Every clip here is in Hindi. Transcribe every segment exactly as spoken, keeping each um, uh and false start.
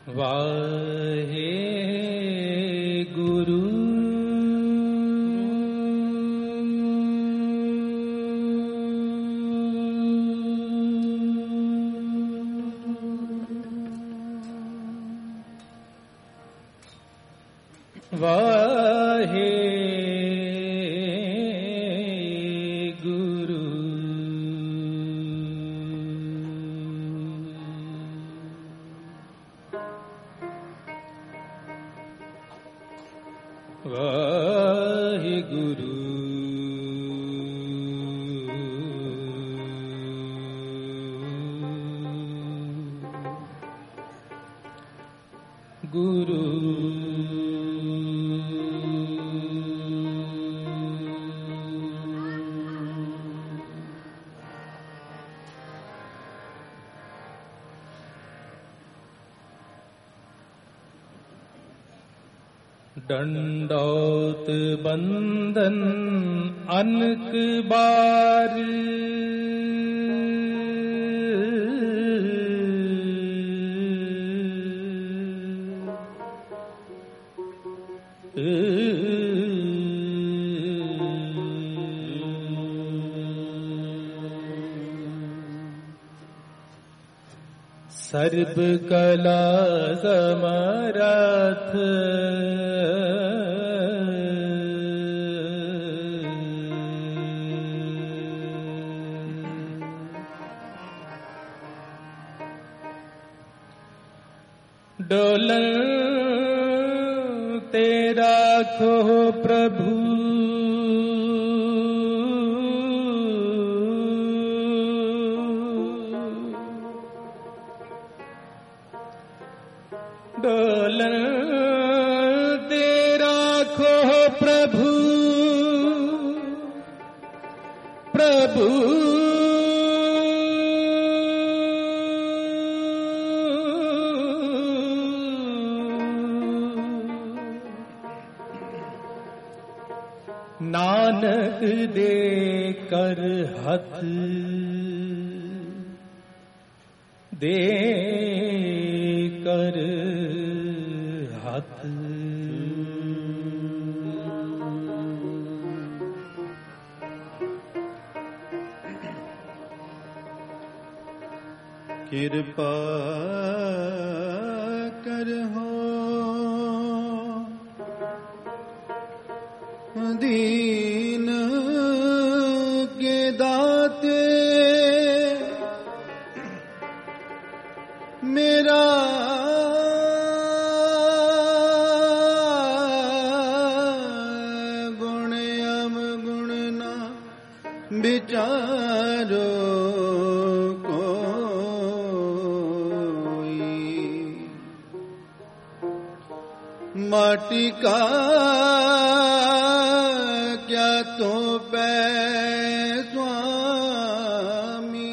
वाहे गुरु वाहे गुरु वाहे गुरु गुरु दंडौत बंदन अनक बार सर्ब कला समरथ डोलन तेरा खो प्रभु डोलन तेरा खो प्रभु प्रभु नानक दे कर हथ दे कर हथ कृपा कर हो दीन के दाते मेरा गुण अम गुण ना विचारो माटी का क्या तो पै स्वामी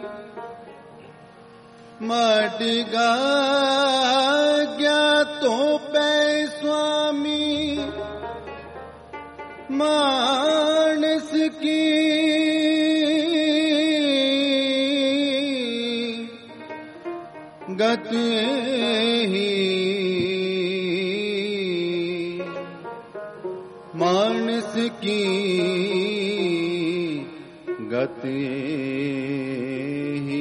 माटी का क्या तो पै स्वामी मानस की गत ही मानस की गति ही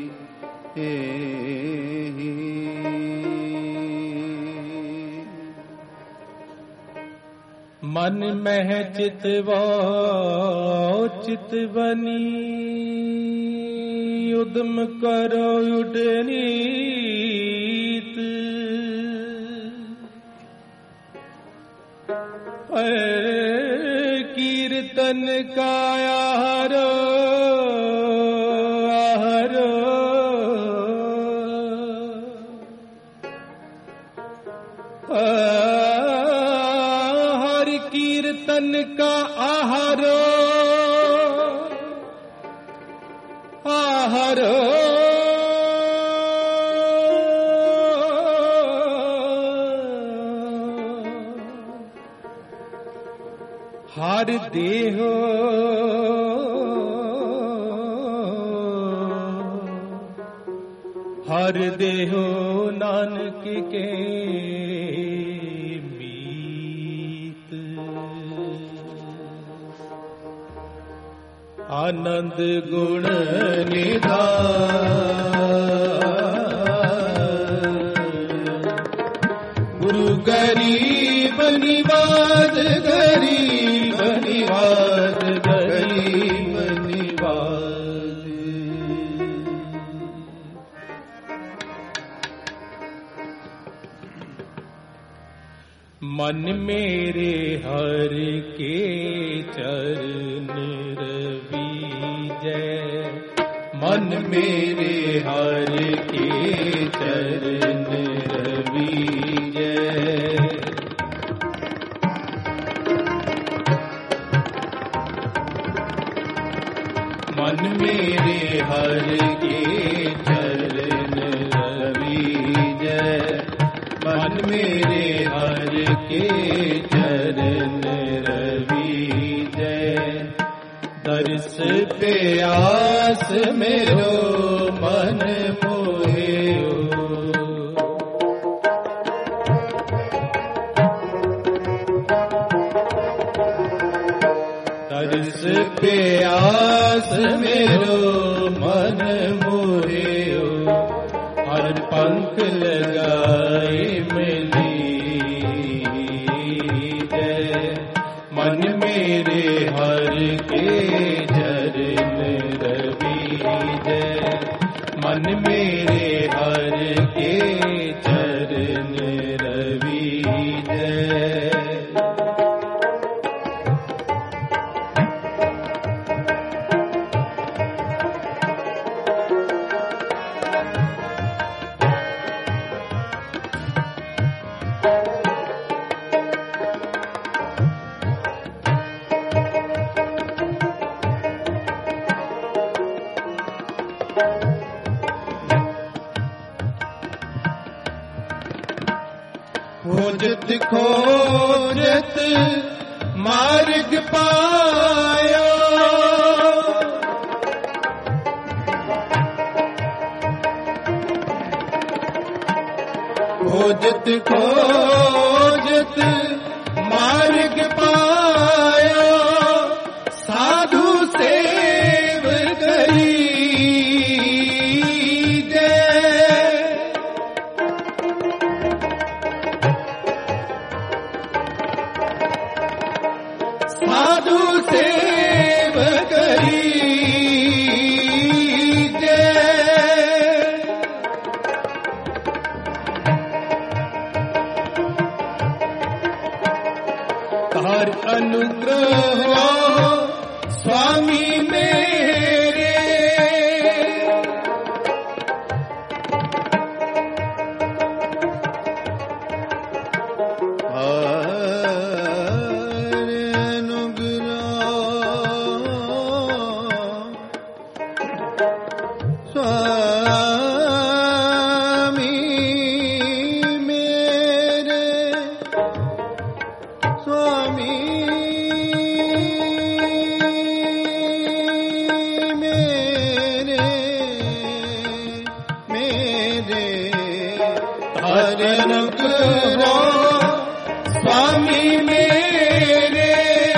मन मह चितवो चितवनी उद्यम करो उडनीत कीर्तन का आहारो आहारो हर कीर्तन का आहारो आहारो हर देहो हर देहो नानक के मीत। आनंद गुण निधान गुरु गरीब निवाज गरीब निवाज गरीब निवाज। मन मेरे हर के चरण रविजय। मन मेरे हर के चरण रविजय। मन मेरे हर के चरण रविजय। मन मेरे हर के चरण रविजय। दर्श पे आस मेरो मन मोहेओ। दर्श पे आस मेरो मन मोहेओ। हर पंख लगाए मिली जय। मन मेरे हर के चरण रविजय। मन मेरे हर के चरण रविजय। खोजत खोजत मार्ग पायो। खोजत खोजत मार्ग पायो। साधु सेव करी साधु सेव करी जय। हर अनुग्रह स्वामी मेरे। स्वामी मेरे स्वामी मेरे मेरे हर अनुग्रह स्वामी मेरे।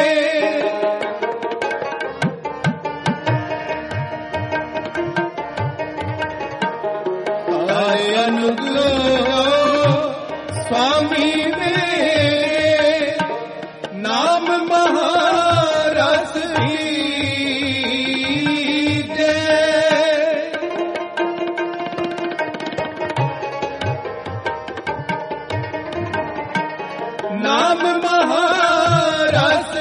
अनुग्रह स्वामी मेरे। नाम महारस जय। नाम महारस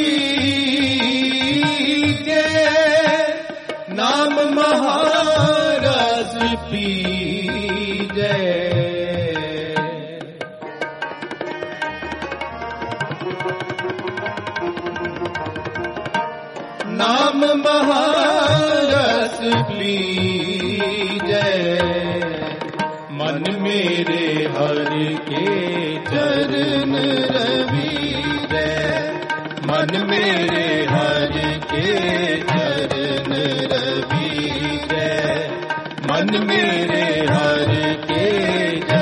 जय। नाम महारस पी जय। नाम महारस पी जय। मन मेरे हर के चरण रविजय। मन मेरे हर के चरण रविजय। मन मेरे हर के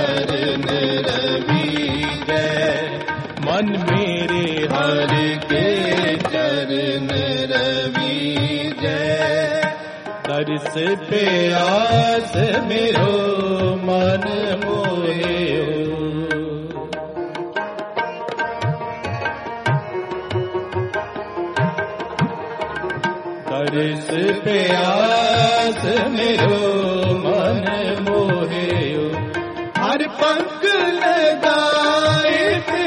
मन मेरे हरि के चरण रवि जय। दर्श पे आस मेरो मन मोहे। दर्श पे आस मेरो मन मोहे। हर पंख लगाए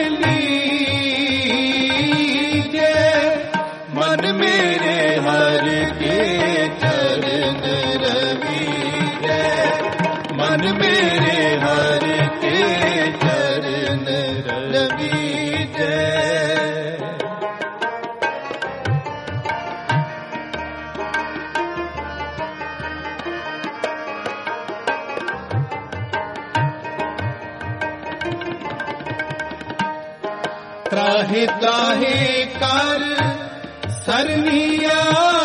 लीजे मन मेरे हर के चरण रवि जय। मन मेरे हर के चरण रवि जय। त्राहि त्राहि कर सरनिया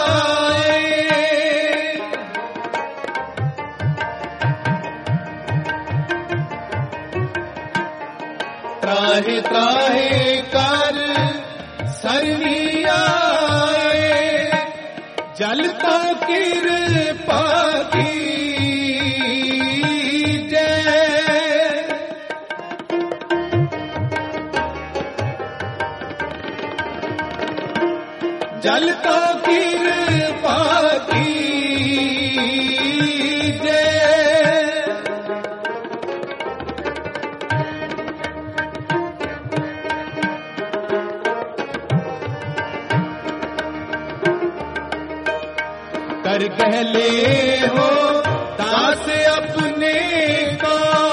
त्राहि त्राहि कर सरनिया जलता कृपा की जलता कृपा कीजे। कर कहले हो दास अपने को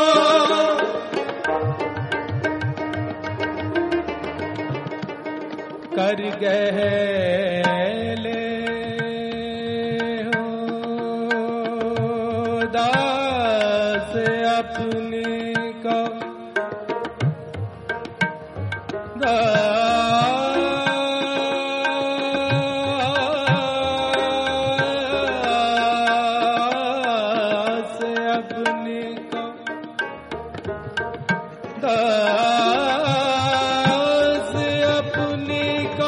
कर गहले हो दास अपने को। दास अपने को दास अपने को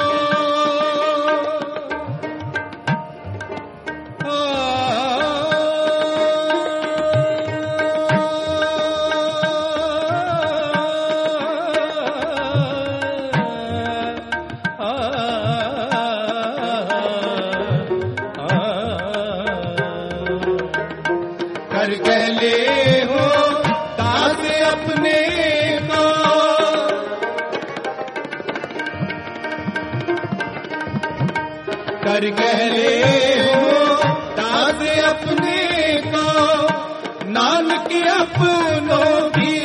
कर कहले हो दास अपने को। कर कहले हो दास अपने को नानक अपनों की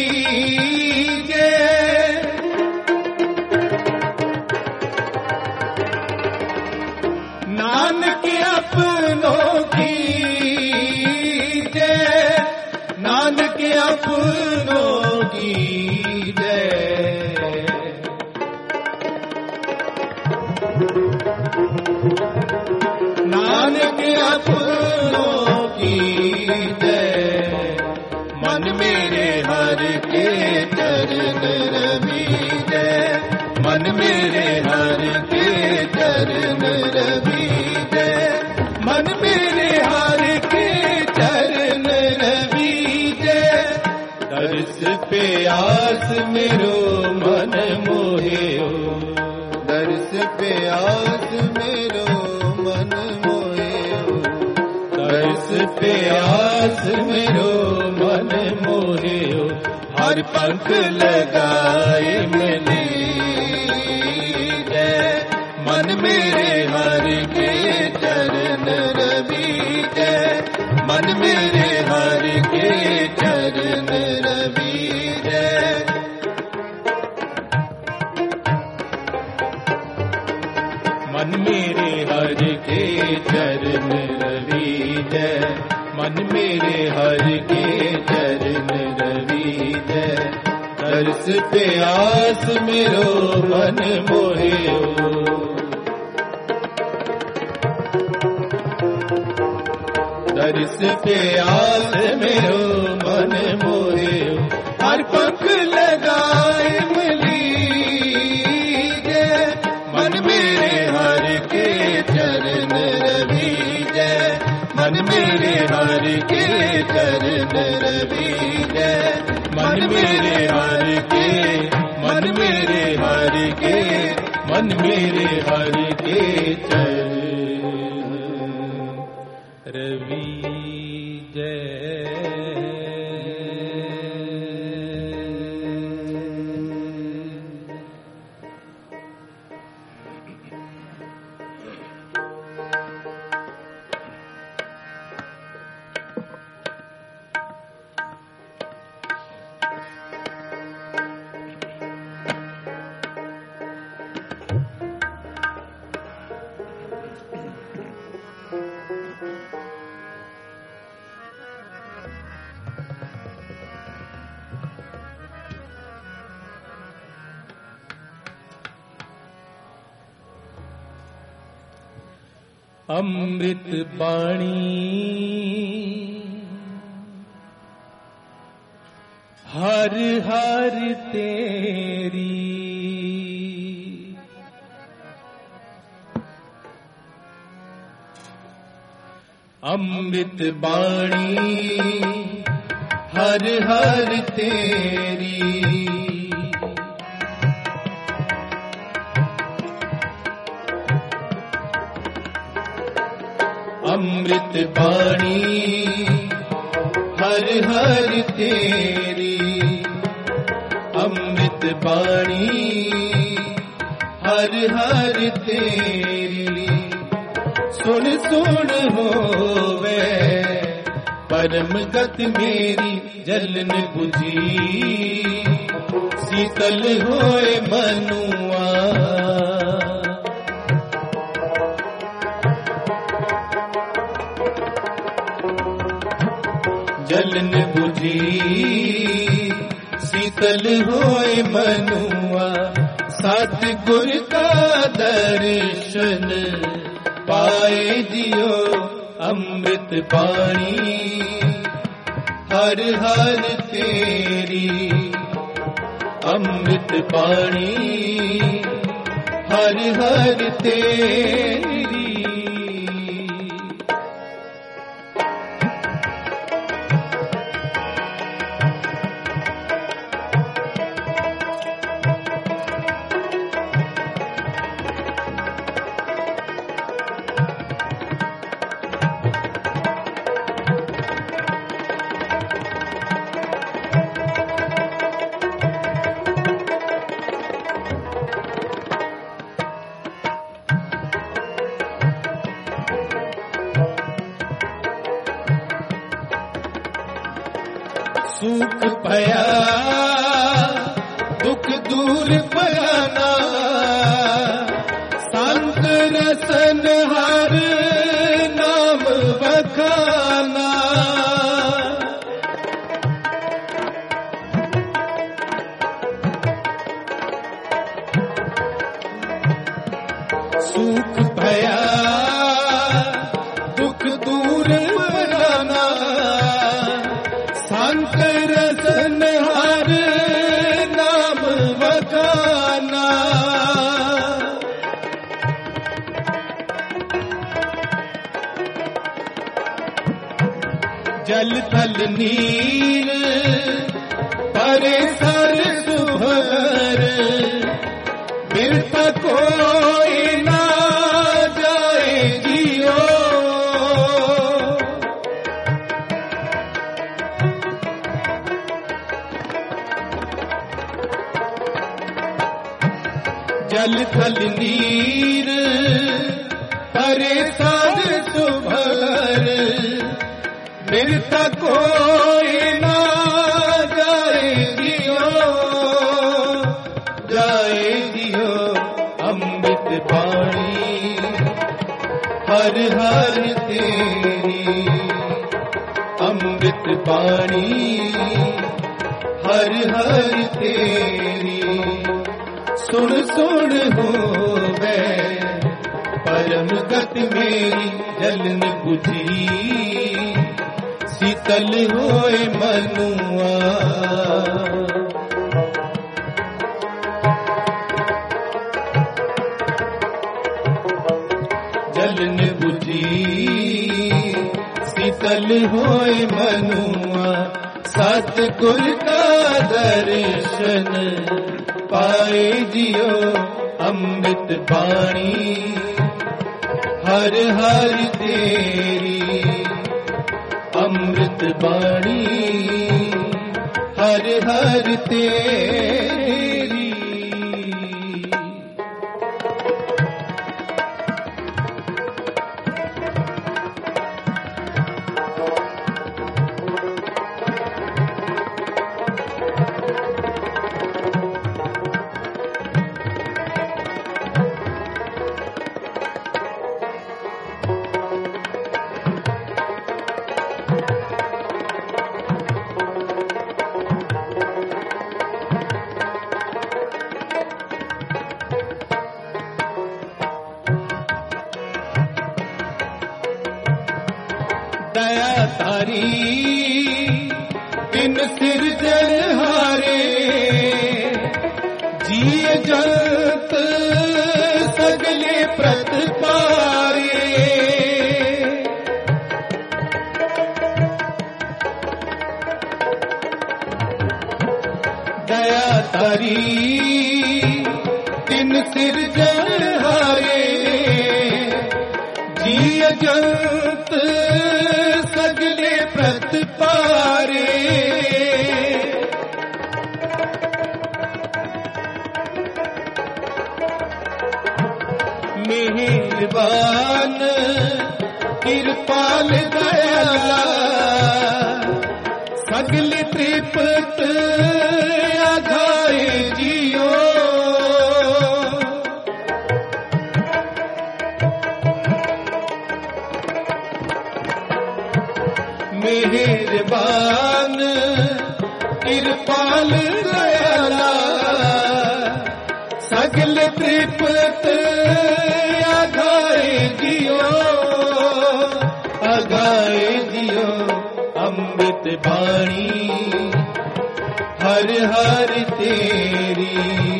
नानक अपनों की नानक अपनों की जय। नानक अपनों की जय। मन मेरे हर के चरण रवि जय। मन मेरे हर के चरण रवि जय। मन मेरे हर के चरण रवि जय। दर्श पे आस मेरो मन मोहे। दर्श पे आस मेरो मन मोहे। दर्श पे आस मेरो मन मोहे। हर पंख लगाए मिली जय। मन मेरे हर के चरण रवि जय। मन मेरे हर के चरण रवि जय। मन मेरे हर के चरण रवि जय। मन मेरे हर के चरण रवि जय। दर्श पे आस मेरो मन मोहे। दर्श पे आस मेरो मन मोहे। हर पंख लगाए मिली वीजै। मन मेरे हर के, मन मेरे हर के, मन मेरे हर के चरण रवीजै। अमृत बाणी हर हर तेरी, अमृत बाणी हर हर तेरी। अमृत बाणी हर हर तेरी, अमृत बाणी हर हर तेरी। सुन सुन होवे परम गत मेरी, जलन बुझी शीतल होए मनुआ। जलन बुझी शीतल होए मनुआ। सतगुर का दर्शन पाए जियो, अमृत बाणी हर हर तेरी, अमृत बाणी हर हर तेरी। सुख भया दुख दूर पयाना, संत रसन हर नाम बखाना। सुख भया दुख दूर पयाना, संत रसन हर नाम बखाना। जल थल नीर परे सर सुभर, बिरत कोई ना जाए जियो। जल थल नीर परे सर सुभर, बिरत कोई ना जाए जियो, जाए जियो। अमृत बाणी हर हर तेरी, अमृत बाणी हर हर तेरी। सुन सुन होवे परम गत मेरी, जलन बुझी शीतल होए मनुआ। जलन बुझी शीतल होए मनुआ। सतगुर का दर्शन पाए जियो अमृत बाणी हर हर तेरी अमृत बाणी हर हर तेरी। दया तारी इन सिरजनहारे जिय जंत सगले प्रतपारे। दया तारी इन सिरजनहारे जिय जंत सगले प्रतपारे। मेहरबान कृपाल दयाला सगले त्रिपत आधाए जियो। मेहरबान कृपाल दयाला सगल त्रिपत आगाए जियो आगाए जियो अमृत बाणी हर हर तेरी।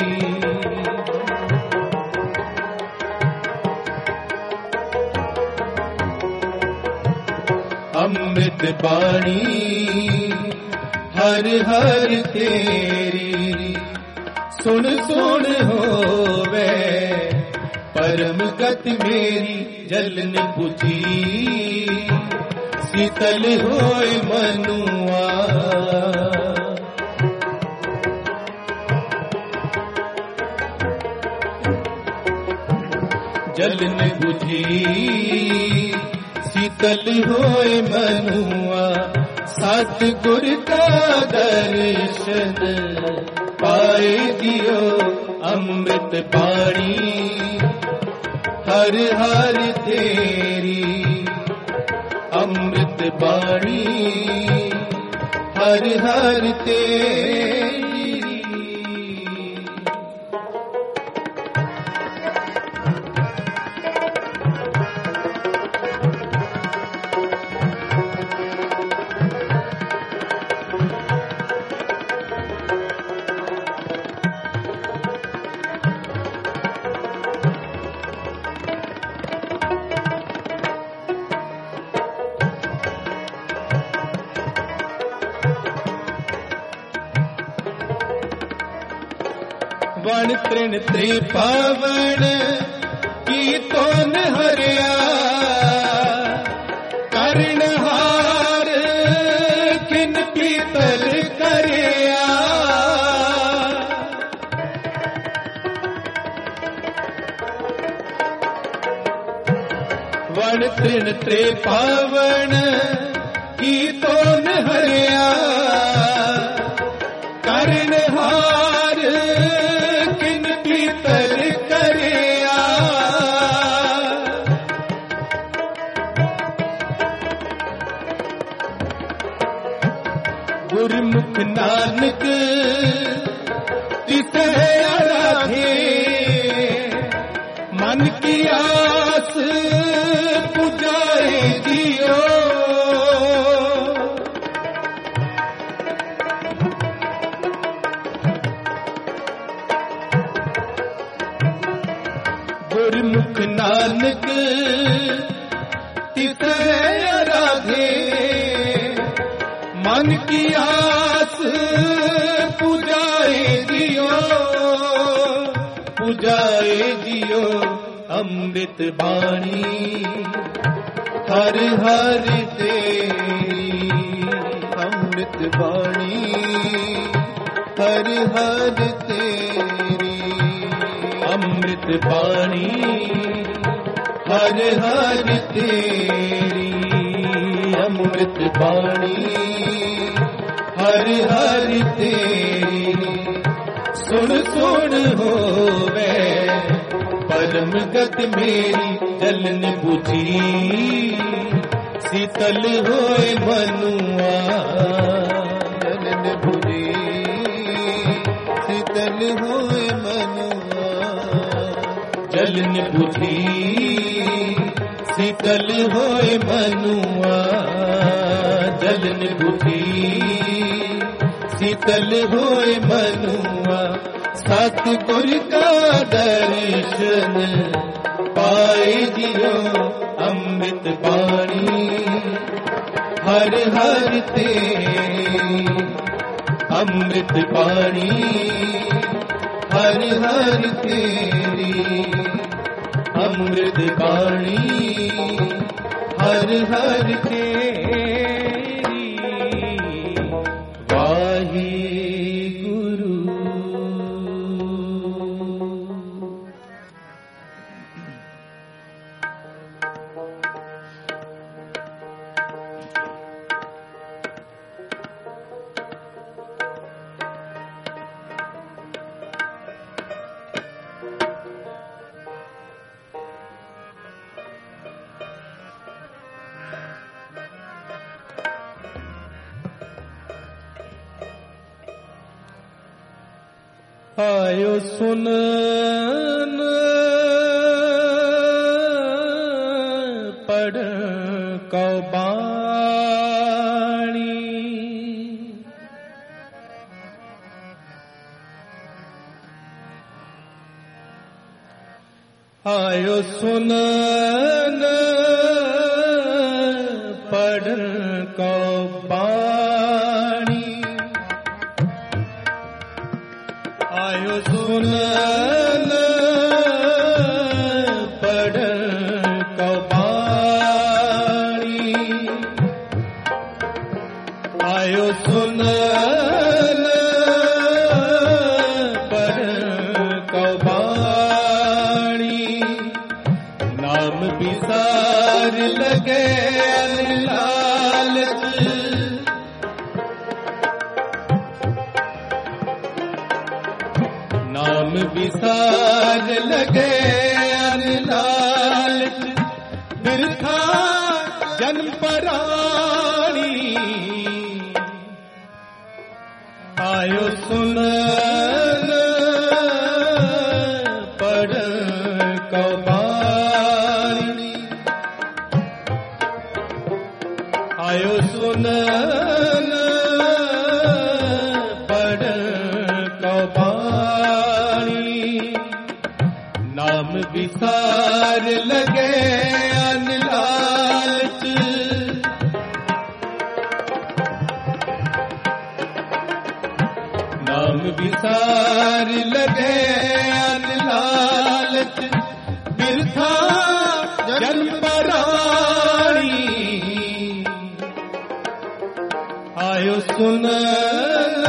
अमृत बाणी हर हर तेरी। सुन सुन होवे परम गति मेरी जलन बुझी शीतल होए मनुआ। जलन बुझी शीतल होए मनुआ सतगुर का दर्शन पाए जियो अमृत बाणी हर हर तेरी। अमृत बाणी हर हर तेरी। वण तृण त्रिपावन की तोन हरिया कर्णहार किन पीतल करिया। वण तृण त्रिपावन की तोन हरिया कर्णहार गुरमुख नानक तिसे आराधे मन की आस पुजाए जियो। गुरमुख नानक तिसे आराधे मन मन की आस पुजाए जियो, पुजाए जियो अमृत बाणी हर हर तेरी अमृत बाणी, हर हर तेरी अमृत बाणी हर हर तेरी अमृत बाणी हर हर तेरी। सुन सुन होवे परम गत मेरी जलन बुझी, शीतल होए मनुआ जलन बुझी, शीतल होए मनुआ जलन बुझी, शीतल होए मनुआ जलन बुझी, शीतल होए मनुआ। सतगुर का दर्शन पाए जियो अमृत बाणी हर हर तेरी अमृत बाणी हर हर तेरी अमृत बाणी हर हर तेरी। वाहे गुरु। आयो सुनन पढ़ को बाणी, आयो सुनन पढ़ को बाणी, आयो सुनन पढ़ को बाणी, आयो सुनन पढ़ को बाणी। नाम विसार लगे लालच, नाम विसार लगे लालच, बिरथा जन्म पराणी। आयो सुनन पढ़ को बाणी, आयो सुनन पढ़ को बाणी। नाम विसार लगे लालच, नाम विसार लगे लालच, बिरथा जन्म पराणी। आयो सुनन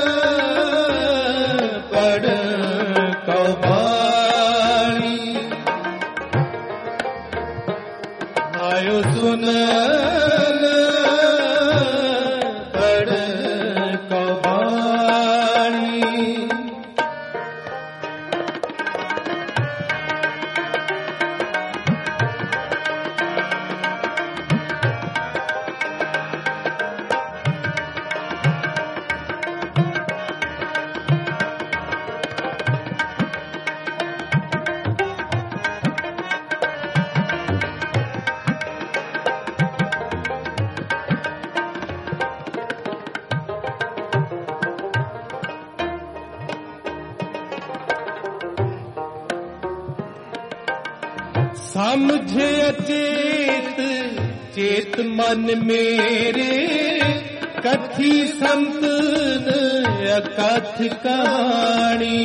पढ़ को बाणी, आयो सुनन पढ़ को बाणी। समझे अचेत चेत मन मेरे, कथी संत अकथ कहानी।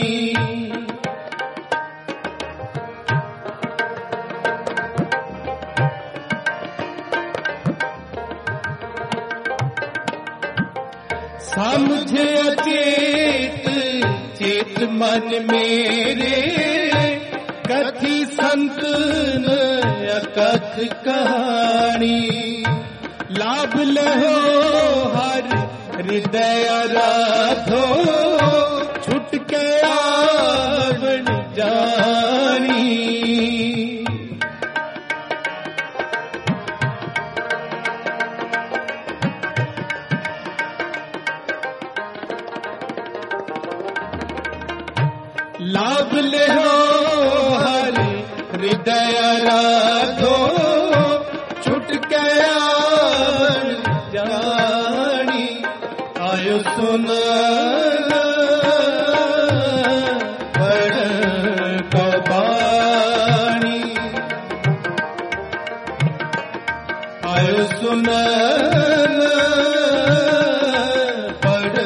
समझे अचेत चेत मन मेरे, कथी संत अकथ कहानी। लाभ लहो हर हृदय राधो, छुट के आवण जानी। लाभ लेहो हर हृदय राधो, छुट के आवण जानी। आयो सुन बड़ कबाणी, आयो सुन बड़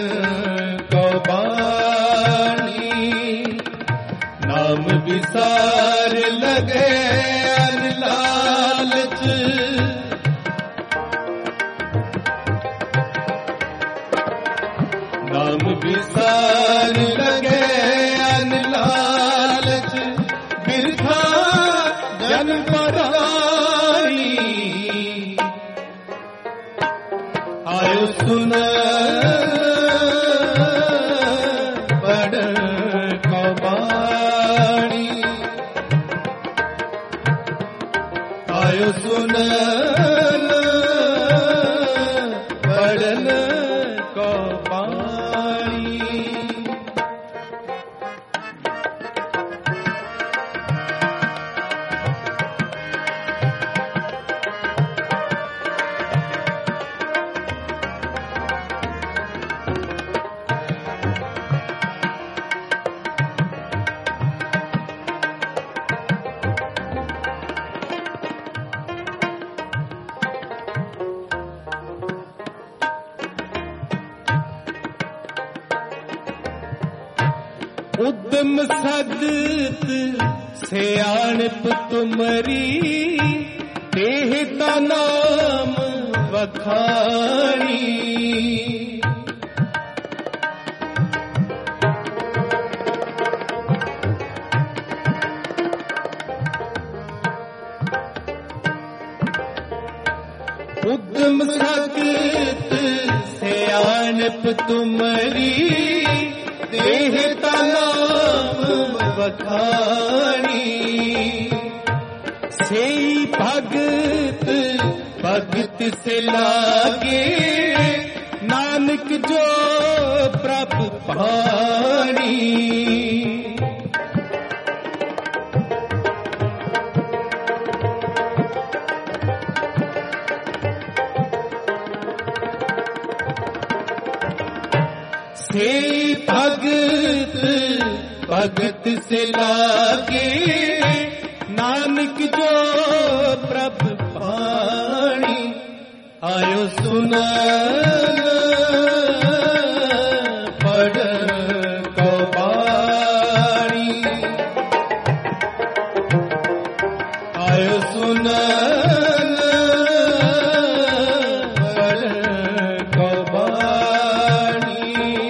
कबाणी। नाम विसार लगे लालच, नाम विसार लगे लालच। बिरथा जन पराई, आयो सुन बड़ कबाणी। आयो सुन बड़न कबाणी। उद्यम सदत सियाणप तुमरी, तेहता नाम वखाणी। उद्यम सदत सियाणप तुमरी, देहता नाम वखाणी। से भगत भगत से लागे, नानक जो प्रभ पाणी। से भगत भगत से लागे, नानक जो प्रभ पाणी। आयो सुन बड़ कबाणी। आयो सुन बड़ कबाणी।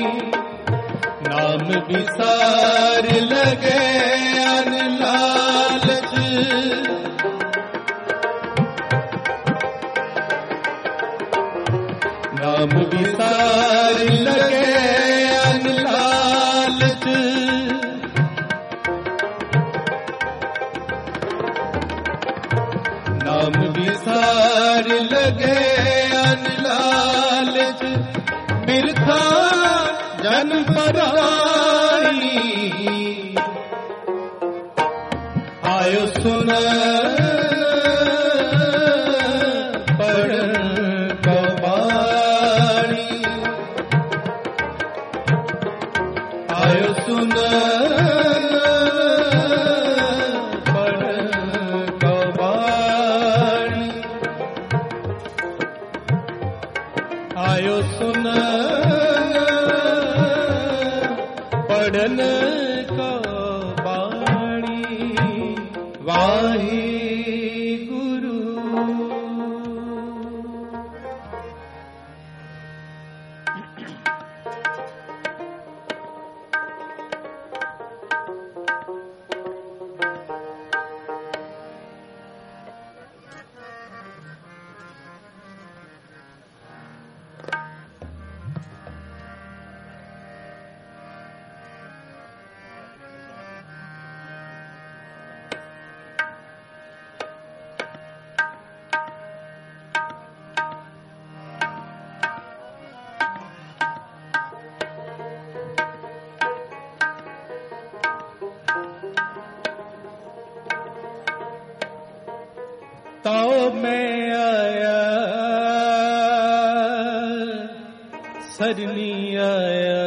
नाम विसार लगे लालच, नाम विसार लगे लालच। नाम विसार लगे लालच। बिरथा जन पराई, आयो सुन बड़ कबाणी। आयो सुन बड़ कबाणी। आयो सुन वाहे गुरु। तो मैं आया सरनी आया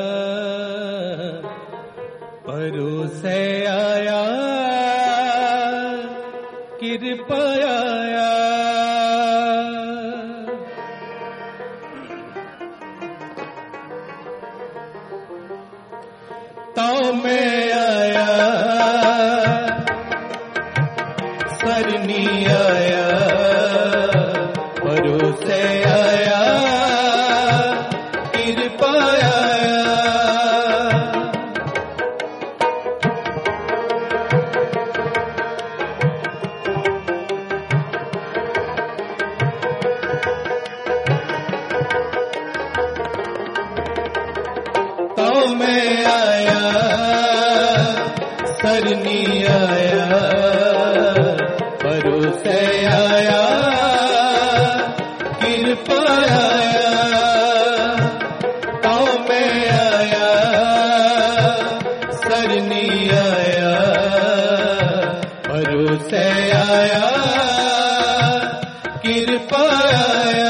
परोसे आया कृपा आया। तो मैं आया सरनी आया परोसे आया कृपा आया। तो मैं आया सरनी आया परोसे आया कृपा आया। तो मैं आया सरनी आया परोसे आया कृपा आया।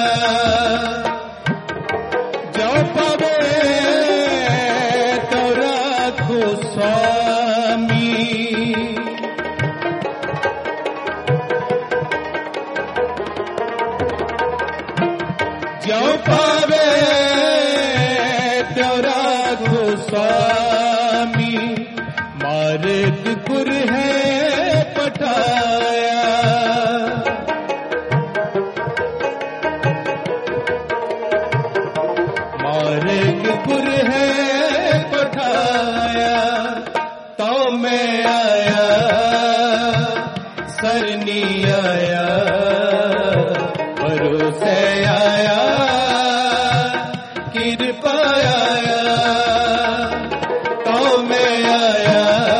जो पावे तो राखो स्वामी जो पावे तो राखो स्वामी मार्ग गुर है पठाया। मार्ग गुर है पठाया। तो मैं आया सरनी आया परोसे आया कृपा आया। तो मैं आया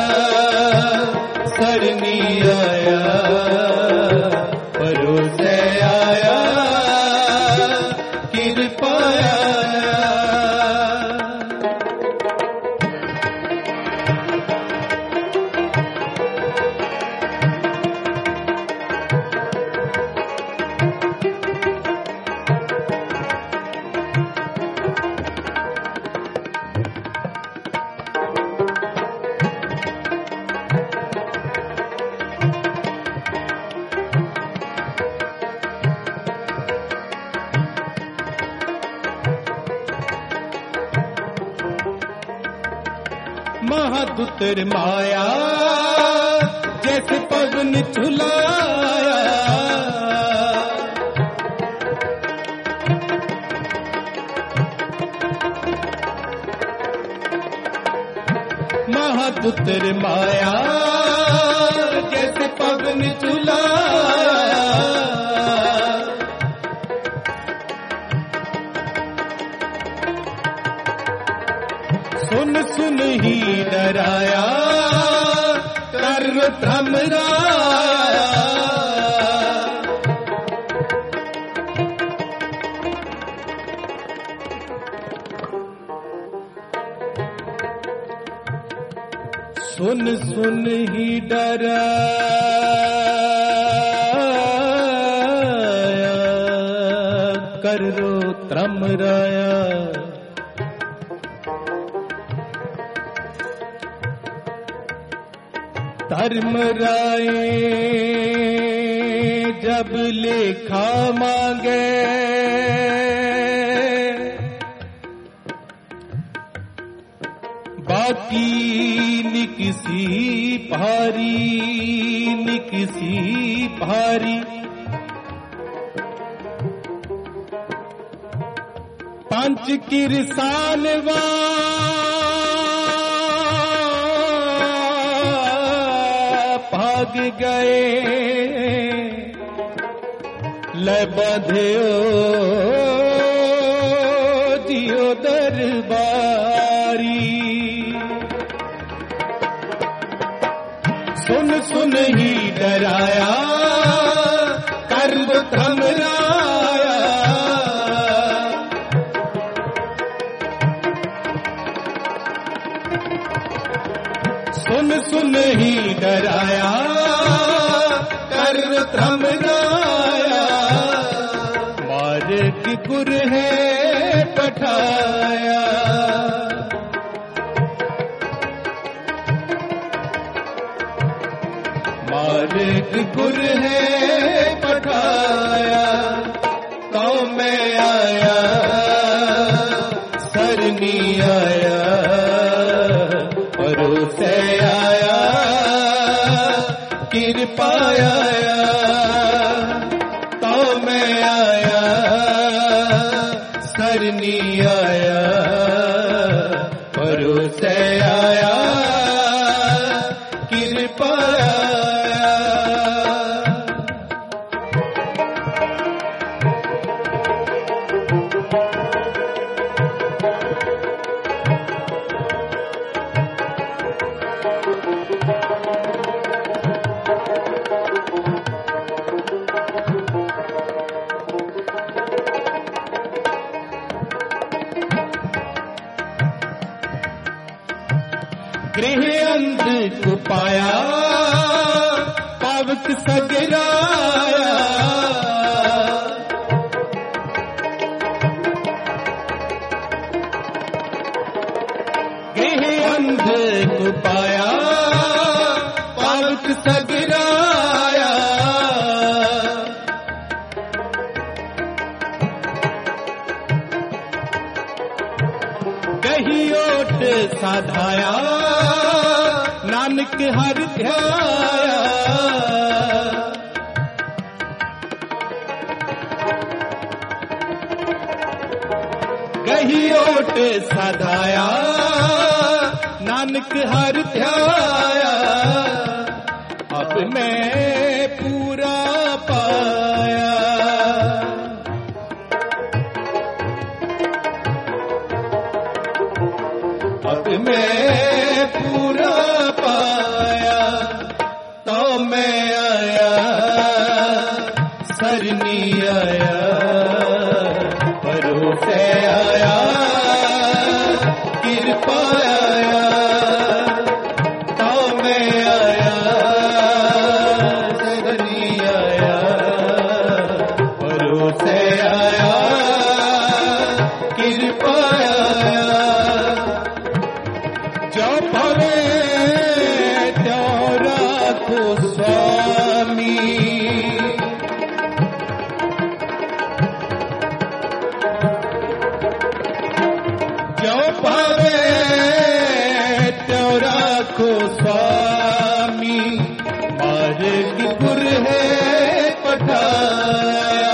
सरनी आया परोसे आया कृपा आया। महादुतर माया जैसे पवन झुलाया। महादुतर माया जैसे पवन झुलाया। सुन सुन ही डराया कर थमराया। सुन सुन ही डराया कर थमराया। धर्म राय जब लेखा मांगे बाकी न किसी भारी निकसी भारी पंच किरसानवा भाग गए ले बंध्यो जियो दरबारी सुन सुन ही डराया कर दो थमराया सुन सुन ही डराया कर दो थमराया मार्ग गुर है पठाया मार्ग गुर है पठाया तो मैं आया सरनी आया भरोसे आया कृपा आया तो मैं आया सरनी आया भरोसे आया कृपा गृह अंध को पाया पावक सगराया गृह अंध को पाया पावक सगराया कही ओट साधाया नानक हर ध्याया कही ओट साधाया नानक हर ध्याया अब मैं पूरा पाया अब मैं पूरा पाया तो मैं आया सरनी आया भरोसे आया कृपा आया तो मैं आया सरनी आया भरोसे आया कृपा आया जो भवे त्यो राखो स्वामी जो भवे त्यो राखो स्वामी मार्ग गुर है पठाया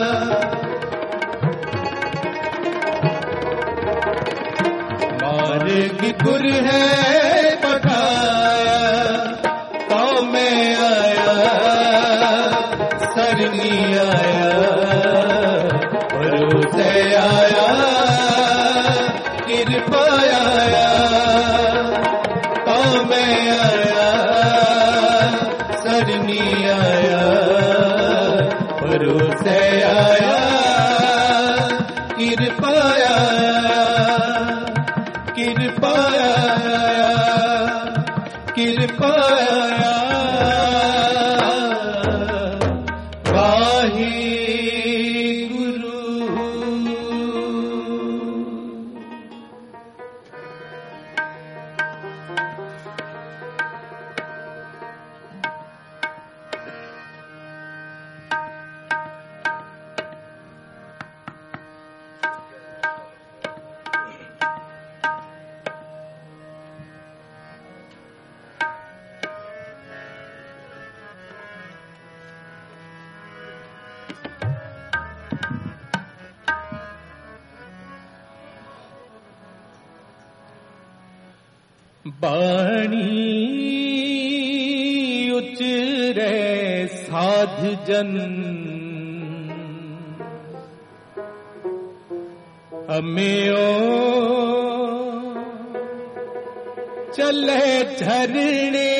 मार्ग गुर है पठाया तो मैं आया सरनी आया भरोसे आया कृपा आया तो मैं आया सरनी आया भरोसे आया कृपा आया कृपा कृपा वाहे गुरु बाणी उचरे साध जन अमेओ चले झरने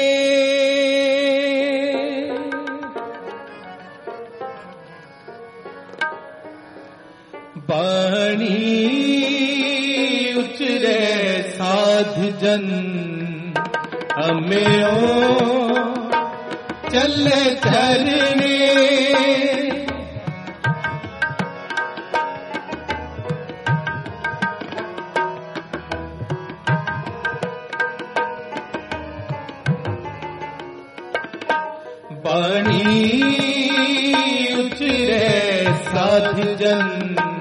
बाणी उचरे साध जन अमेओ चले झरने बाणी उचरे साध जन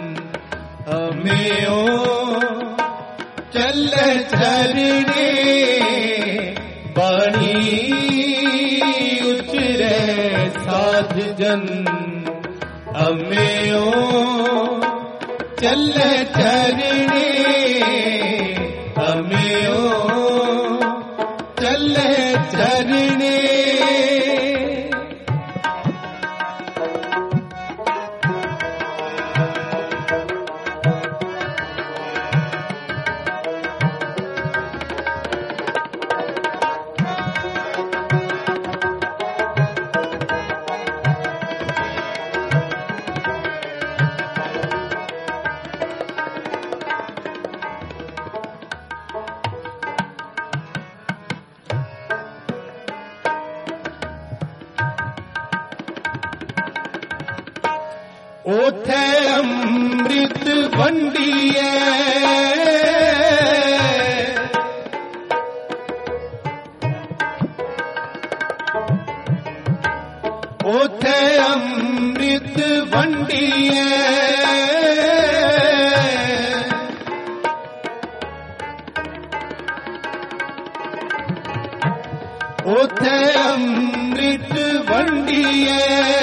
अमेओ चल झरने बाणी उचरे साध जन अमेओ चल झरने अमेओ चल झरने ओथे अमृत वंडिए ओथे अमृत वंडिए ओथे अमृत वंडिए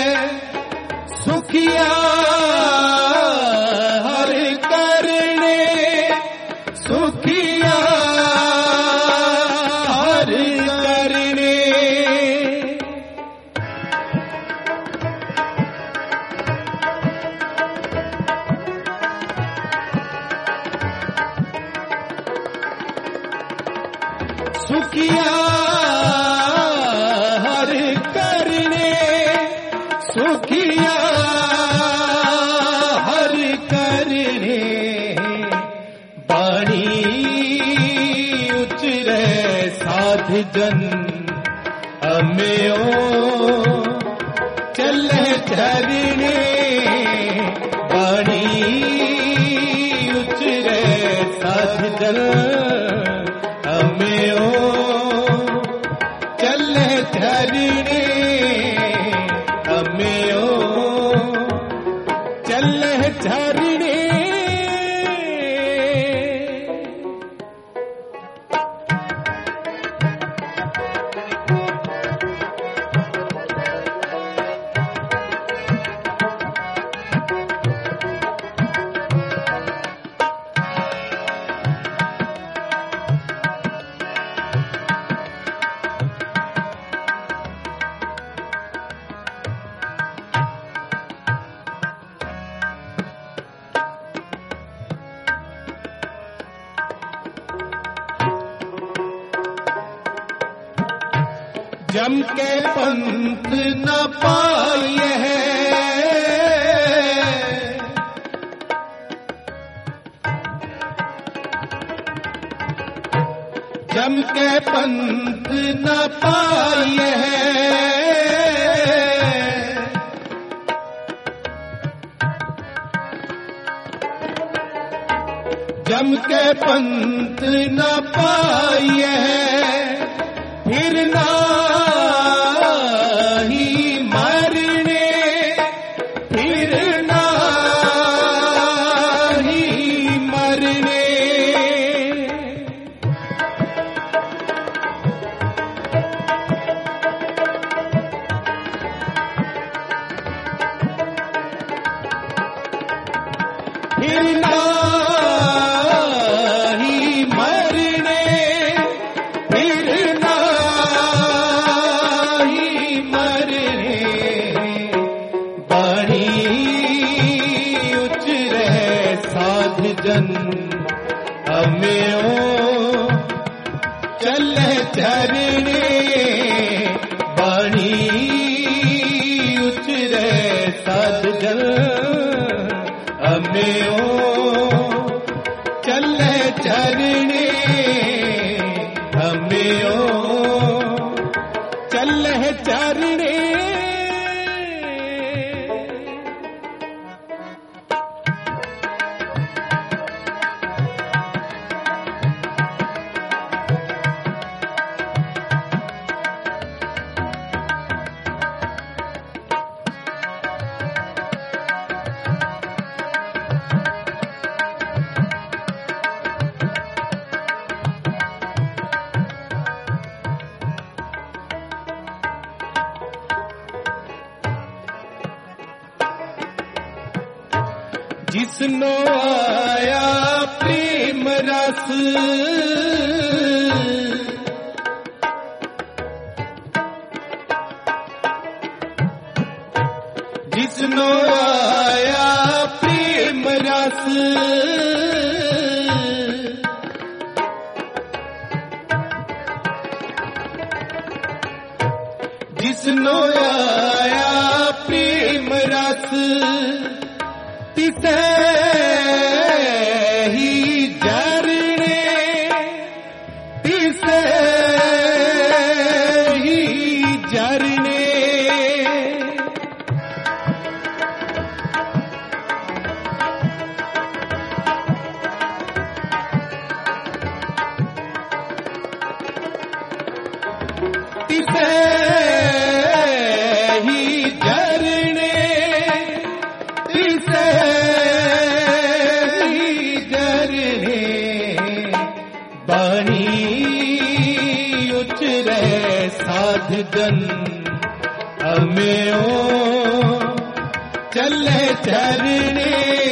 सुखिया हर करने सुखिया हर करने सुखिया हर करने सुखिया हर करने बाणी उचरे साध जन अमेओ चल झरने बाणी उचरे साध जन अमेओ चल झरने अमेओ चल झरने जम के पंथ न पाए है जम के पंथ न पाए है जम के पंथ न पाए है फिर ना मरने बाणी उचरे साध जन हमें ओ चले चरने बाणी उचरे साध जन हमें ओ चले चरने हमें ओ चले चरने जिसनो आया प्रेम रस जिसनो आया प्रेम रस जिसनो आया प्रेम रस तिसे ही जरने तिसे ही जरने तिसे ही जरने तिसे बाणी उचरे साध जन हमें ओ चले चरने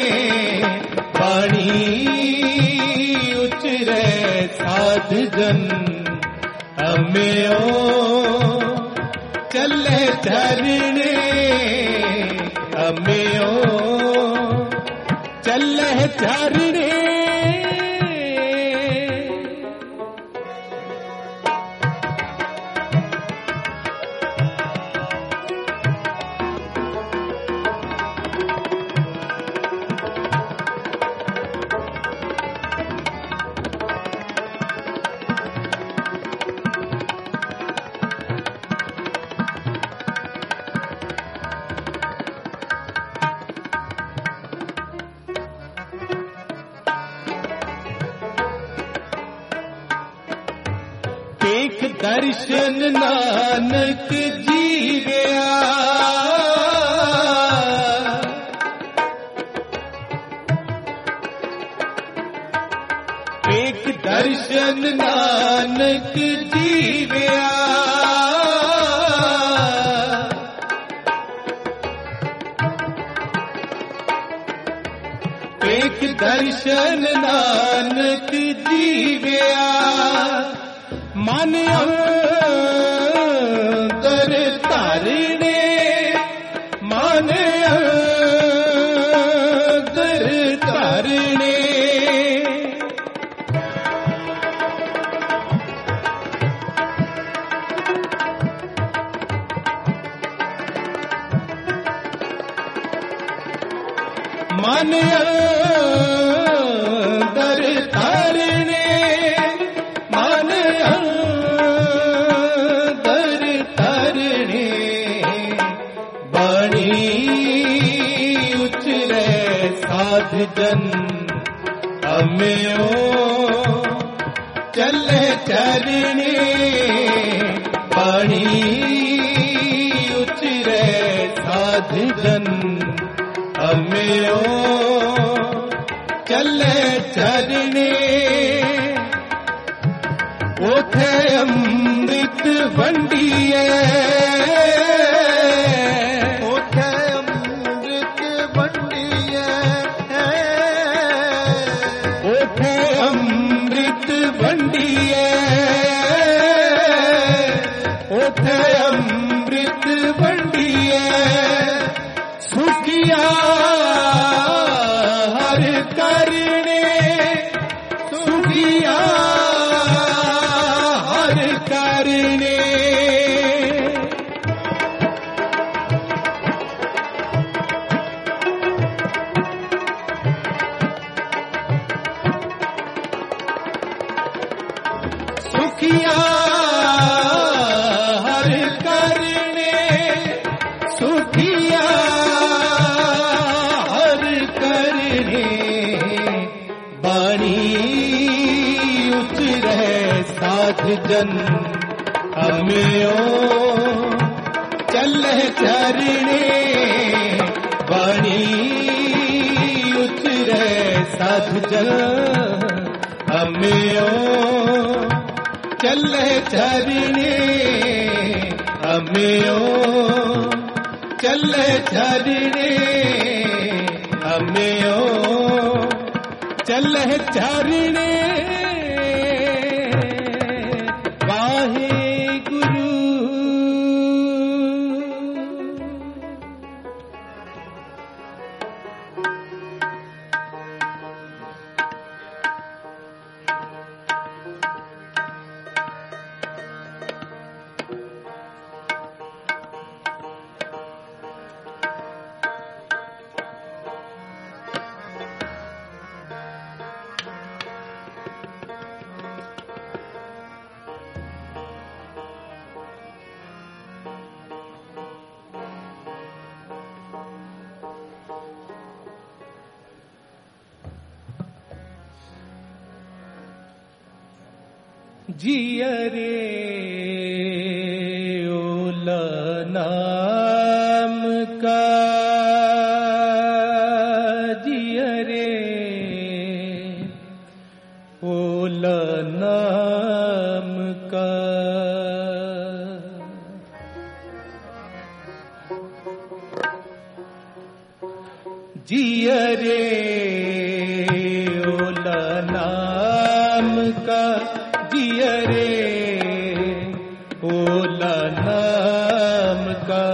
बाणी उचरे साध जन हमें ओ चले चरने हमें ओ चले चरने एक दर्शन नानक जी गया एक दर्शन नानक जी गया एक दर्शन नानक जी गया मन अंतर तारने मन अंतर तारने मन अंतर तारने मन साध जन हमें ओ चले चरने बाणी उचरे साध जन हमें ओ चले चरने ओथे अमृत वंडिए अमृत जन हमें चल चरणे वाणी उतरे साधु जन हमें चल चरणे हमें चल चरणे हमें चल चरणे वाहे गुरु। जिय रे ओला नाम का जिय रे ओला नाम का जिय रे ओला नाम का जिय रे ओला नाम का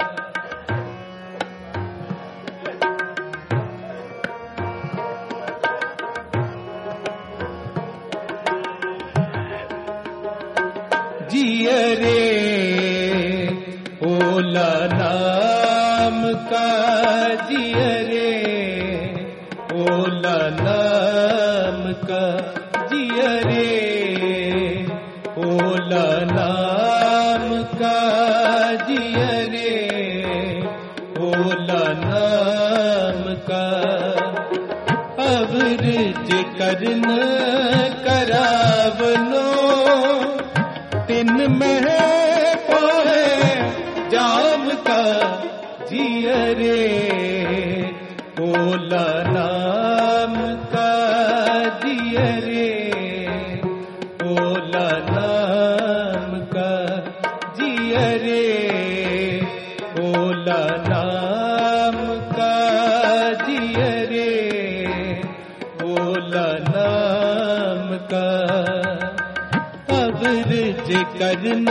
जिय रे ओला नाम का जिय रे ओला नाम का जिय रे ओला नाम का जिय रे ओला नाम का अवर जे करन करावनो तिन मह पोहे जाम का जिय रे ओला नाम का जिय रे ओला नाम का जिय रे ओला नाम का जिय रे ओला नाम का अवर जे करन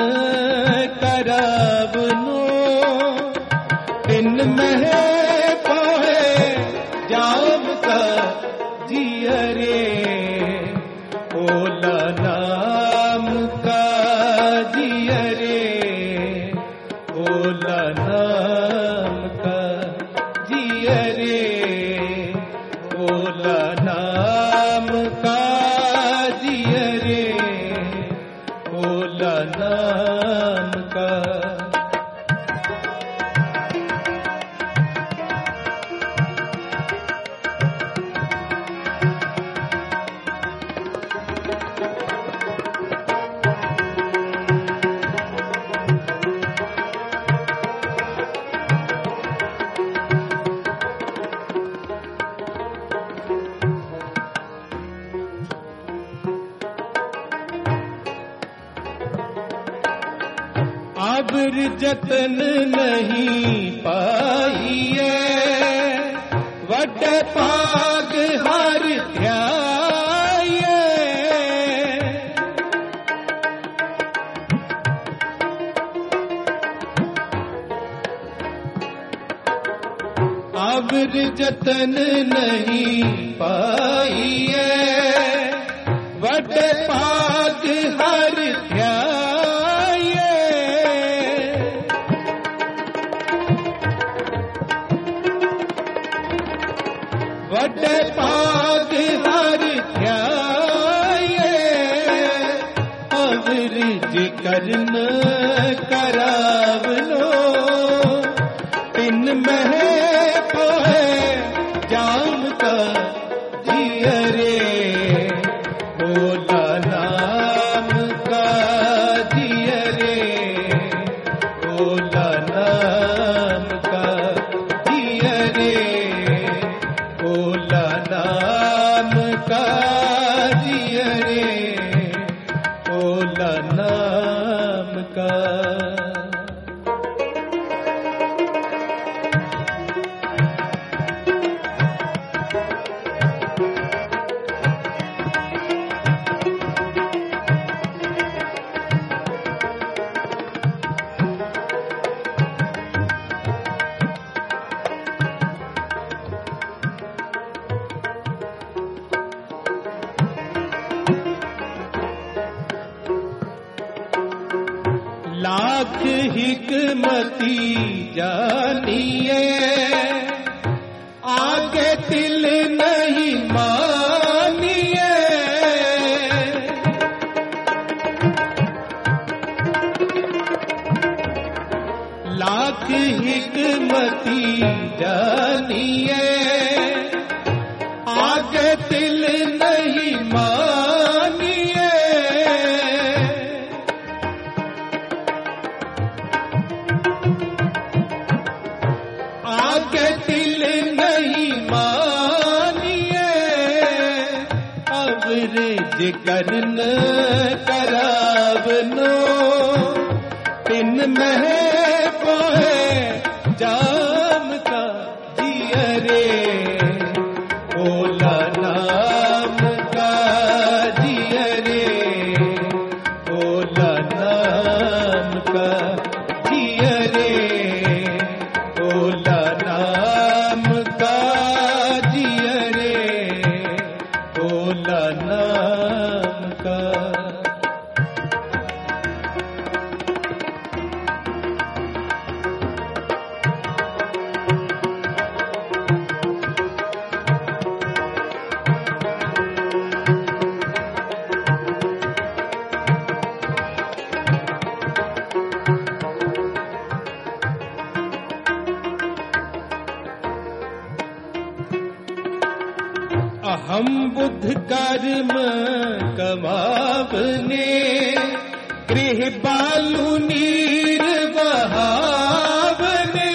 करावनो तिन मह पोहे जाम का जिय रे ओला नाम का जिय रे ओला नाम का जिय रे ओला नाम का जिय रे ओला नाम का। आबर जतन नहीं पाइए वड पाग हर ध्याये आबर जतन नहीं पाइए वड पाग हर ध्याये वड पाग हर ध्याये अवर जे करन करावनो तिन मह पोहे जाम का जिय रे ओला नाम का ओला नाम का जिया रे, ओला नाम का जिया रे, ओला नाम का। लाख हिकमती जानिए, आगे दिल नहीं मानिए। लाख हिकमती जानिए, आगे दिल नहीं मानिए। आगे दिल नहीं मानिए, अब रिज करन करावनो, तिन मह पोहे जाम का जिया रे, ओला नाम का जिया रे, ओला नाम का जिया रे, ओला नाम का जिया रे, ओला नाम का। अहम बुद्ध कर्म कमावने, गृह बालू नीर बहावने।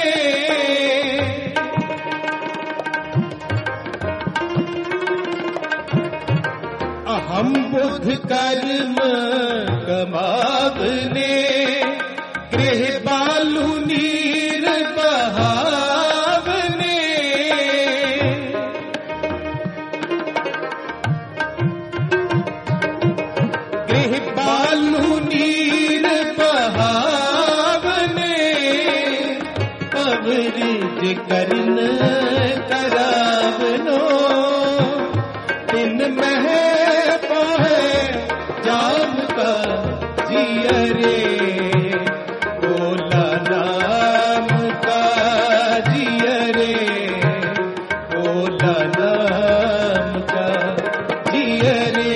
अहम बुद्ध कर्म कमावने, गृह बालू नीर बहावने। बालू नीर बहावने, अब रिज करन करावनो, तिन मह पोहे जाम का जिया रे, ओला नाम का जिया रे, ओला नाम का जिया रे,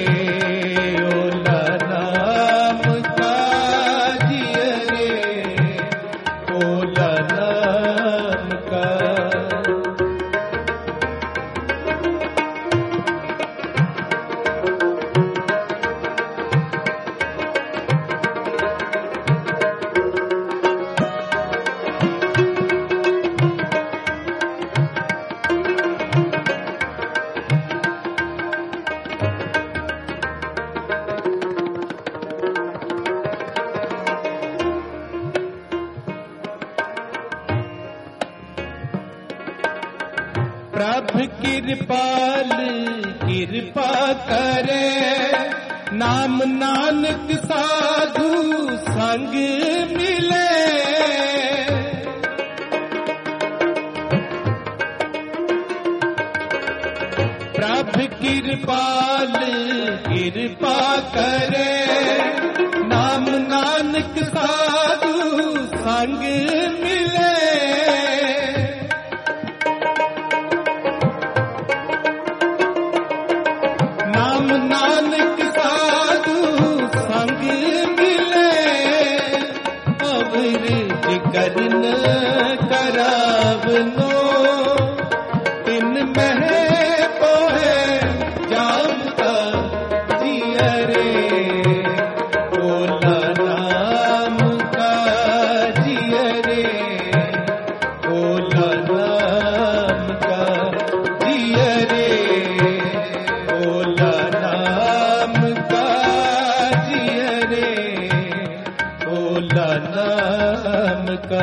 प्रभु कृपाल कृपा करे, नाम नानक साधु संग मिले। प्रभु कृपाल कृपा करे, नाम नानक साधु संग मिले। नाम नानक साधु संग मिले, अब रिज करन करावनो, तिन मह पोहे जाम का जिया रे, ओला नाम का जिया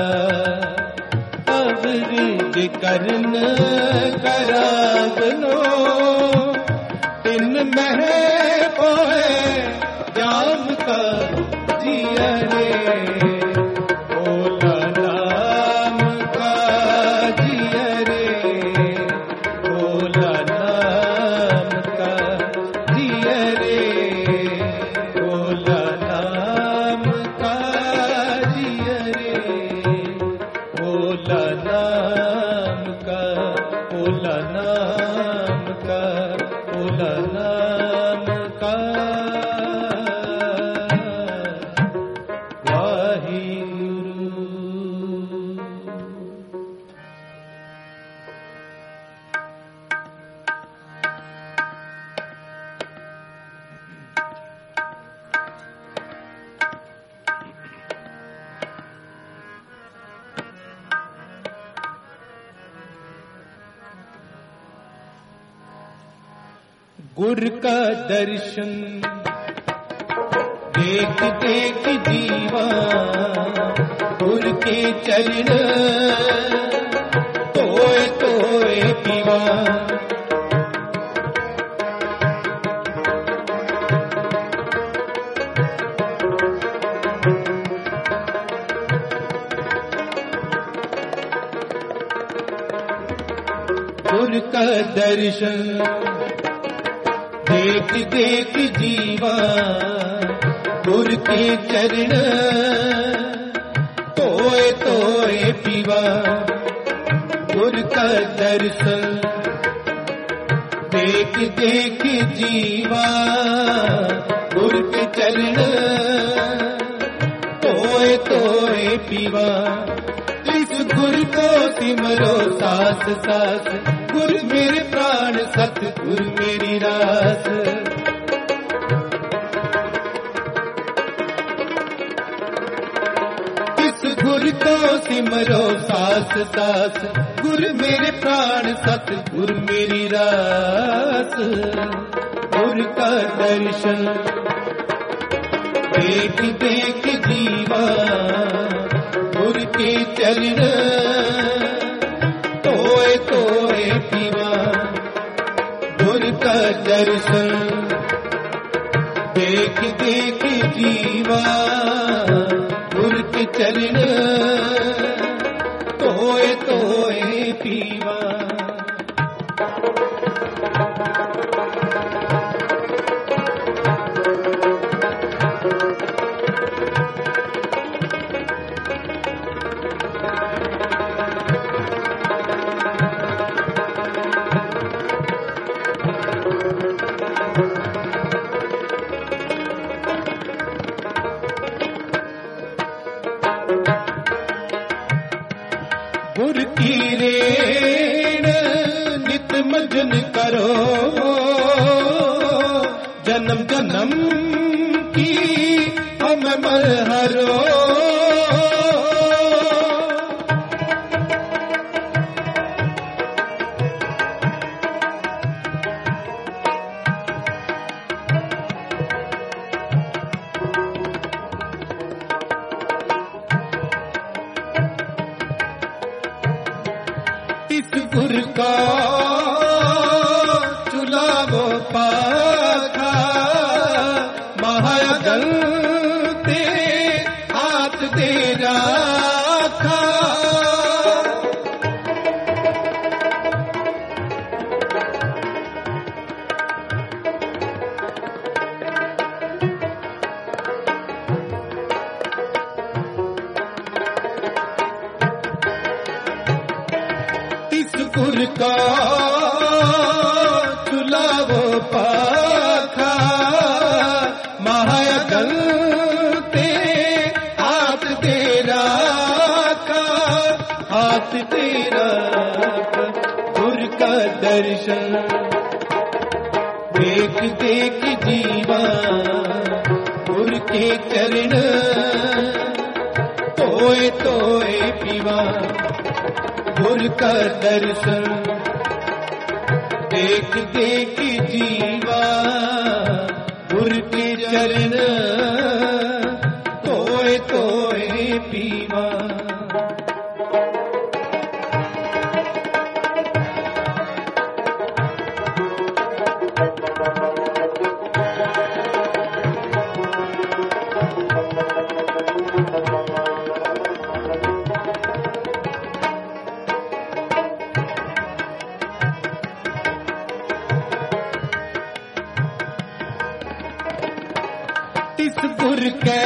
अवरिज करन करागनो तिन मह पोए जाम का जिया रे भोला नाम का जिया रे भोला नाम का जिया रे भोला नाम का जिया रे भोला नाम का भोला नाम का भोला नाम का गुर का दर्शन देख देख जीवा गुर के चरण तोए तोए पीवा गुर का दर्शन देख देख जीवा गुर के चरण तोए तोए पीवा गुर का दर्शन देख देख जीवा गुर के चरण तोए तोए पीवा इस गुर को सिमरो सास सास गुर मेरे प्राण सत गुर मेरी रास इस गुर को सिमरो सास सास गुर मेरे प्राण सत गुर मेरी रास गुर का दर्शन देख देख जीवा गुर के चरण तोए तोए पीवा गुर का दर्शन देख देख जीवा गुर के चरण तोए तोए पीवा गुर की रेण नित मजन करो जन्म जन्म की हम मरहरो इस गुर का चुलावो पाखा महागल ते हाथ दे राखा गुर का चुलावो पाखा महागल ते हाथ दे राखा हाथ दे राखा गुर का दर्शन देख देख जीवा गुर के चरण तोए तोए पीवा गुर का दर्शन देख देख जीवा गुर के चरण तोए तोए पीवा गुर कै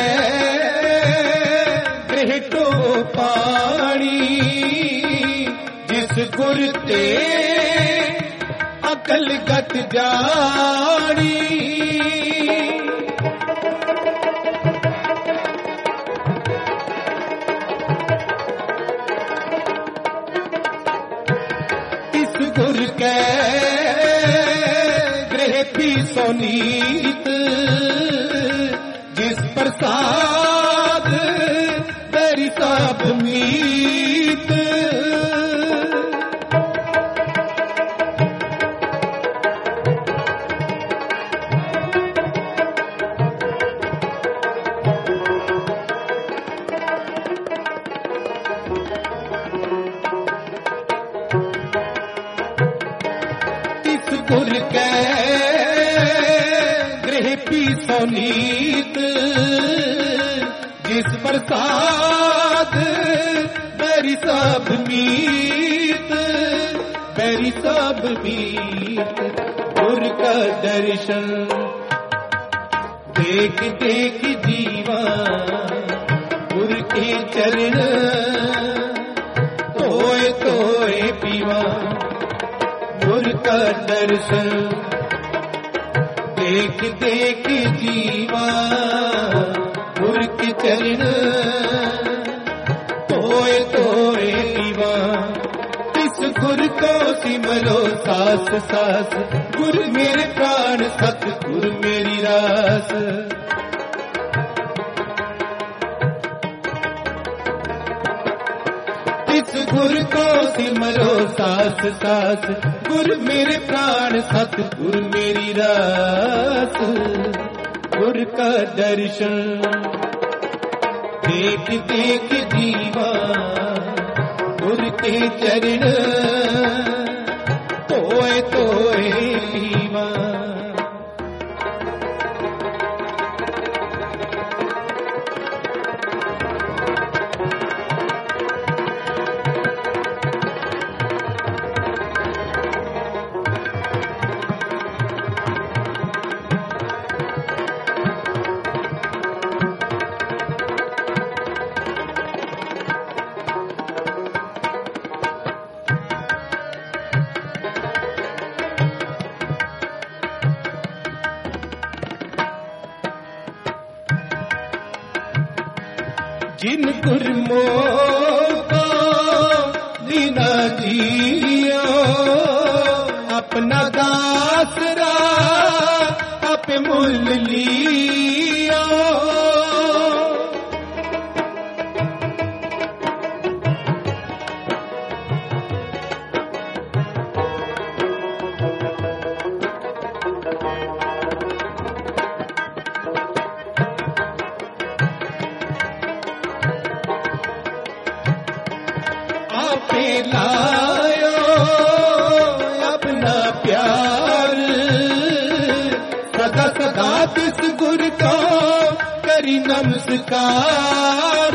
गृह तो पाणी, जिस गुर ते अकल गत जानी। तिस गुर कै गृह भी सोनीत, जिस प्रसाद बैरी सब मीत। तिस गुर कै गृह भी सोनीत, जिस प्रसाद बैरी सब मीत, बैरी सब मीत। गुर का दर्शन देख देख जीवा, गुर के चरण तोए तोए पीवा। गुर का दर्शन देख देख जीवा, गुर के चरण तोए तोए पीवा। इस गुर को सिमरो सास सास, गुर मेरे प्राण सत गुर मेरी रास। इस गुर को सिमरो सास सास, गुर मेरे प्राण सत गुर मेरी रास। गुर का दर्शन देख देख जीवा, गुर के चरण तोए तोए पीवा। जिन गुरमों को दीना जियो, अपना दासरा आपे मुल लियो। आपे लायो अपना प्यार, सदा सदा तिस गुर को करी नमस्कार।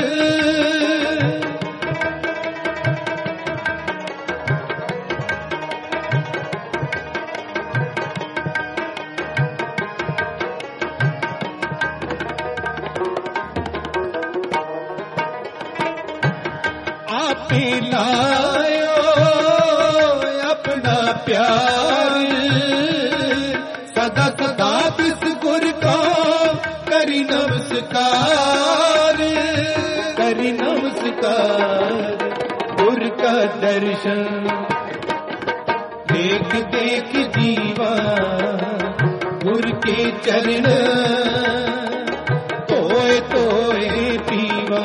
आपे लायो अपना प्यार, सदा सदा तिस गुर को करी नमस्कार, करी नमस्कार। गुर का दर्शन देख देख जीवा, गुर के चरण तोए तोए पीवा।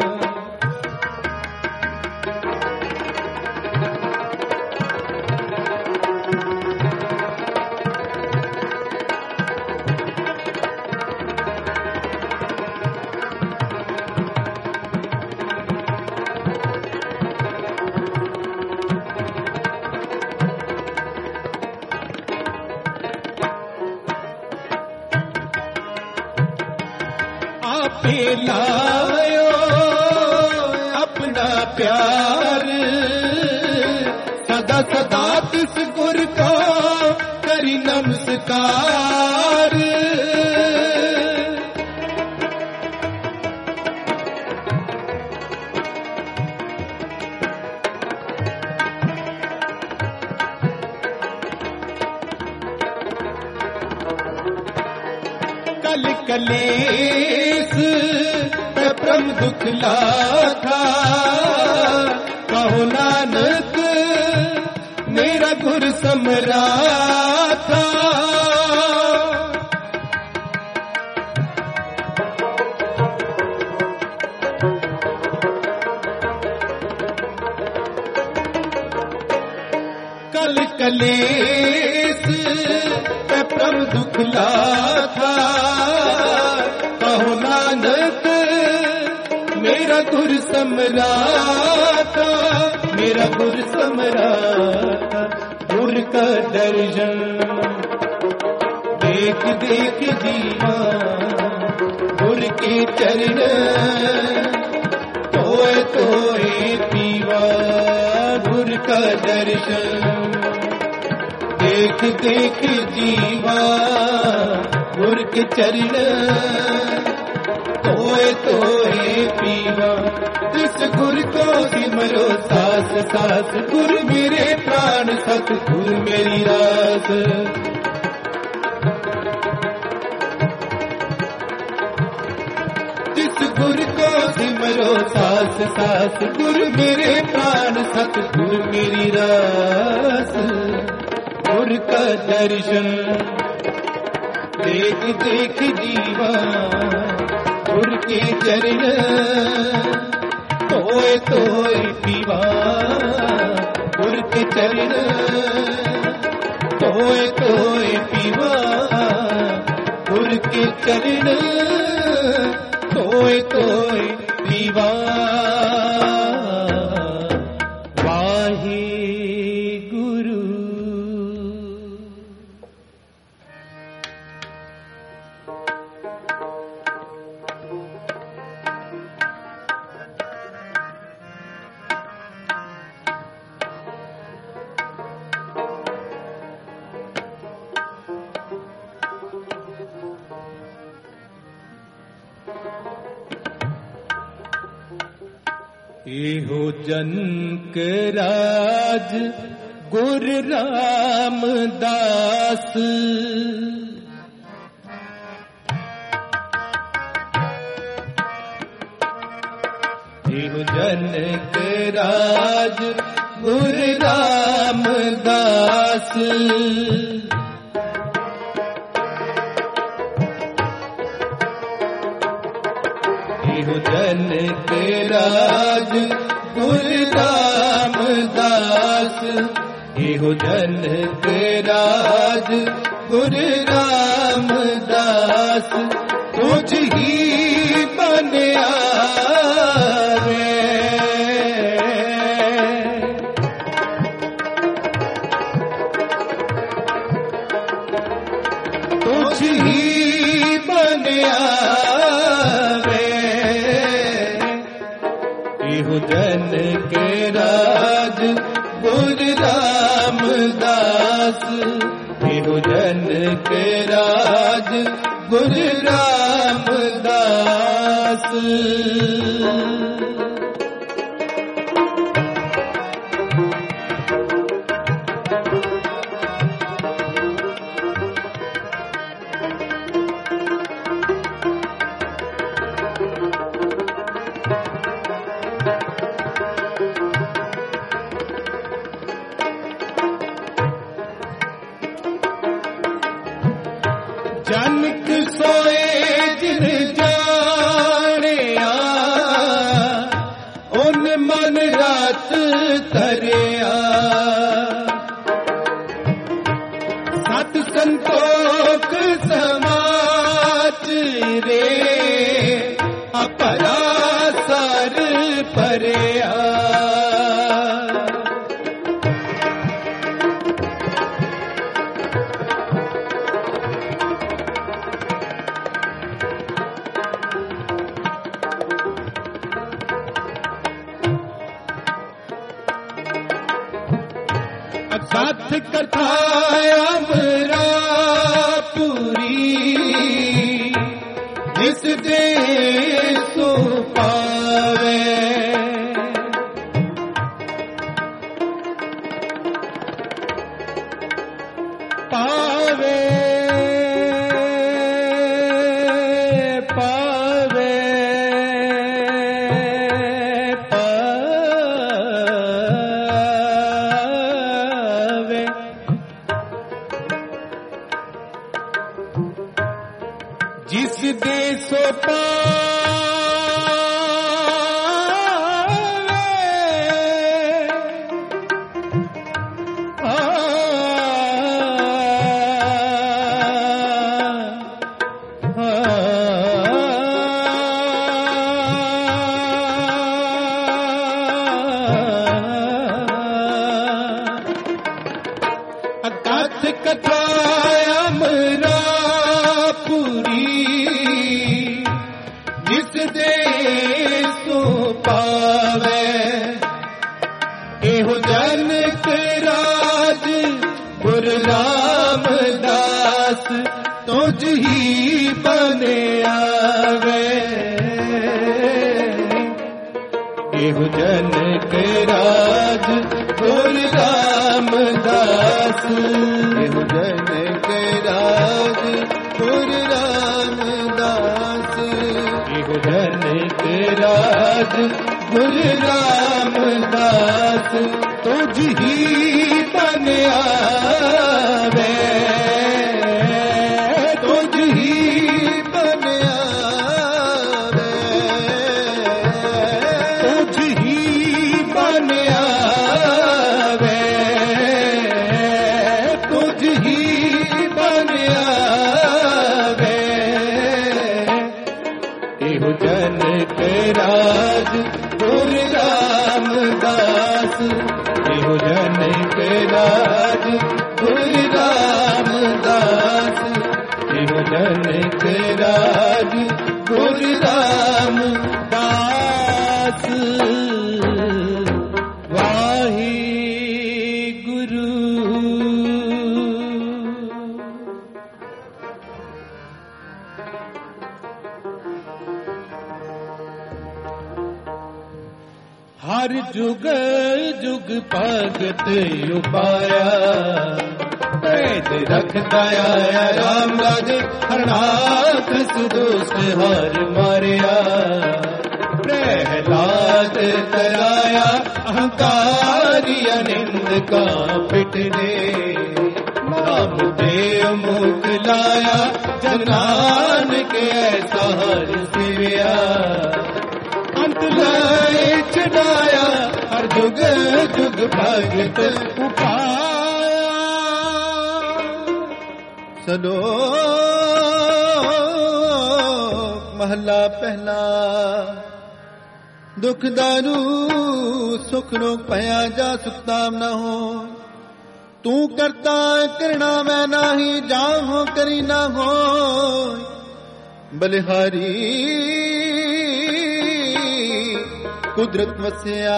आपे लायो अपना प्यार, सदा सदा तिस गुर को करी नमस्कार। कलेस प्रम दुख लाथा, कहो नानक मेरा गुर समराथा। कल कलेस प्रम दुख लाथा, कहो नानक मेरा गुर समराथा, मेरा गुर समराथा। गुर का दर्शन देख देख जीवा, गुर के चरण तोए तोए पीवा। गुर का दर्शन देख देख जीवा, गुर के चरण तोए तोए पीवा। इस गुर को सिमरो सास सास, गुर मेरे प्राण सत, गुर मेरी रास। जिस गुर को सिमरो सास सास, गुर मेरे प्राण सत, गुर मेरी रास। गुर का दर्शन देख देख जीवा, गुर के चरण तोए तोए पीवा। गुर के चरण तोए तोए पीवा, गुर के चरण तोए तोए पीवा। वाहे गुरु। एहो जनक राज गुर रामदास, एहो जनक राज गुर रामदास। एहो जनक राज गुर रामदास, एहो जनक राज गुर रामदास। तुझ ही बनिया रे, तुझ ही बनिया जनक राज गुर रामदास। एहो जनक राज गुर रामदास। जनक सोए जिन जानिया, उन मन रात तरिया। सत संतोख समाज रे, अपरा सर परिया। साथ कथा अमरापुरी, जिस दे सो पावे। पावे ਹਰ ਜੁਗ ਜੁਗ ਭਗਤ ਉਪਾਇਆ, ਭੇਦ ਰੱਖਦਾ ਆਇਆ ਰਾਮ ਰਾਜੇ, ਹਰਨਾਥ ਸੁਦੋਸ਼ ਹਰ ਮਾਰਿਆ। ਪ੍ਰਹਿਲਾਦ ਤਰਾਇਆ ਅਹੰਕਾਰੀ ਅਨਿੰਦ ਕਾ ਪਿਟਨੇ, ਨਾਮ ਦੇ ਮੁਖ ਲਾਇਆ ਜਨ ਨਾਨਕ ਐਸਾ ਹਰ ਸਿਵਿਆ। ਅੰਤ ਲਾਏ ਛਡਾਇਆ ਹਰ ਜੁਗ ਜੁਗ ਭਗਤ ਉਪਾਇਆ। ਸਲੋਕ ਮਹਲਾ ਪਹਿਲਾ। ਦੁਖ ਦਾਰੂ ਸੁਖ ਰੋਗ ਭਇਆ, ਜਾ ਸੁਖਤਾਮ ਨਾ ਹੋ। ਤੂੰ ਕਰਤਾ ਕਰਣਾ ਮੈਂ ਨਾਹੀ, ਜਾਹੋ ਕਰੀ ਨਾ ਹੋ। ਬਲਿਹਾਰੀ ਕੁਦਰਤ ਵਸਿਆ,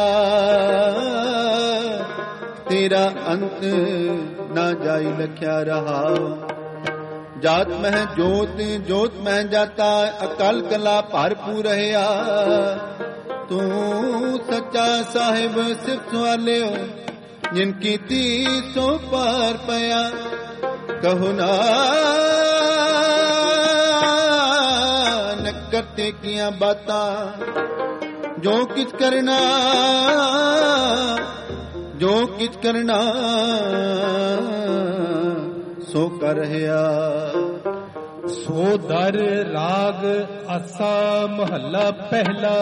ਤੇਰਾ ਅੰਤ ਨਾ ਜਾਈ ਲਖਿਆ ਰਹਾ। ਜਾਤ ਮਹਿ ਜੋਤ ਜੋਤ ਮਹਿ ਜਾਤਾ, ਅਕਲ ਕਲਾ ਭਰਪੂਰ ਰਹਿਆ। ਤੂੰ ਸੱਚਾ ਸਾਹਿਬ ਸਿਫਤ ਵਾਲਿਓ, ਜਿਨ ਕੀਤੀ ਸੋ ਪਾਰ ਪਿਆ। ਕਹੋ ਨਾਨਕ ਕਰਤੇ ਕੀਆਂ ਬਾਤਾਂ, ਜੋ ਕਿਛ ਕਰਨਾ ਜੋ ਕਿਛ ਕਰਨਾ ਸੋ ਕਰ ਰਿਹਾ। ਸੋ ਦਰ ਰਾਗ ਆਸਾ ਮਹੱਲਾ ਪਹਿਲਾ।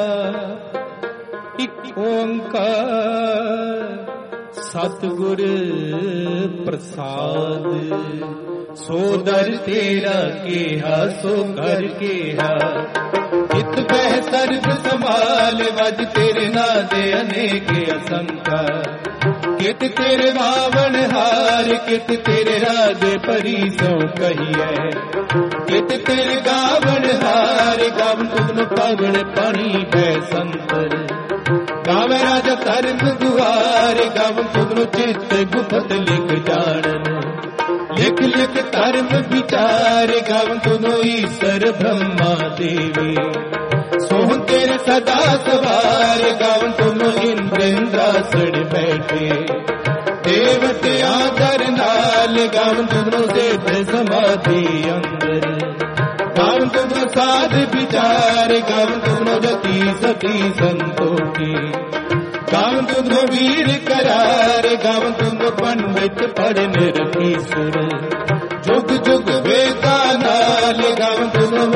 ਇਕ ਓੰਕਾਰ ਸਤਿਗੁਰ ਪ੍ਰਸਾਦ, ਸੋ ਦਰ ਤੇਰਾ ਕੇਹਾ ਸੋ ਕਰ ਕੇਹਾ। ਇਤ ਬਹਿ ਸਰਬ ਸੰਭਾਲ, ਵਜ ਤੇਰੇ ਨਾਂ ਦੇ ਅਨੇਕ ਅਸੰਖਾ। ਕਿਤ ਤੇਰੇ ਵਾਵਣ ਹਾਰ, ਕਿਤ ਤੇਰੇ ਰਾਜੇ ਪਰੀ ਸੋ ਕਹੀਐ। ਕਿਤ ਤੇਰੇ ਗਾਵਣ ਹਾਰ, ਗਾਵਨ ਤੁਧਨੁ ਪਾਵਣ ਪਾਣੀ ਬੈ ਸੰਤਰ। ਗਾਵੇ ਰਾਜਾ ਧਰਮ ਦੁਆਰ, ਗਾਵਨ ਤੁਧਨੁ ਚਿਤ ਗੁਪਤ ਲਿਖ ਜਾਣਨ। ਲਿਖ ਲਿਖ ਧਰਮ ਵਿਚਾਰ, ਗਾਵਨ ਤੁਧਨੁ ਈਸ਼ਰ ਬ੍ਰਹਮਾ ਦੇਵੀ। ਸੋਹ ਤੇਰੇ ਸਦਾ ਸਵਾਰ, ਗਾਵਨ ਤੁਧਨੁ ਇੰਦਰ ਇੰਦਰਾਸਣ ਬੈਠੇ। ਦੇਵਤ ਆਦਰ ਨਾਲ, ਗਾਵਨ ਤੁਧਨੁ ਸਿੱਧ ਸਮਾਧੀ ਅੰਦਰ। ਗਾਵਨ ਤੁਧਨੁ ਸਾਧ ਵਿਚਾਰ, ਗਾਵਨ ਤੁਧਨੁ ਜਤੀ ਸਤੀ ਸੰਤੋਖੀ। ਗਾਵਨ ਤੁਧਨੁ ਵੀਰ ਕਰਾਰ, ਗਾਵਨ ਤੁਧਨੁ ਪੰਡਿਤ ਪੜ੍ਹ ਨਿਰਖੀਸੁਰ। ਜੁਗ ਜੁਗ ਵੇਦਾਂ ਨਾਲ, ਗਾਵਨ ਤੁਧਨੁ ਮੋਹ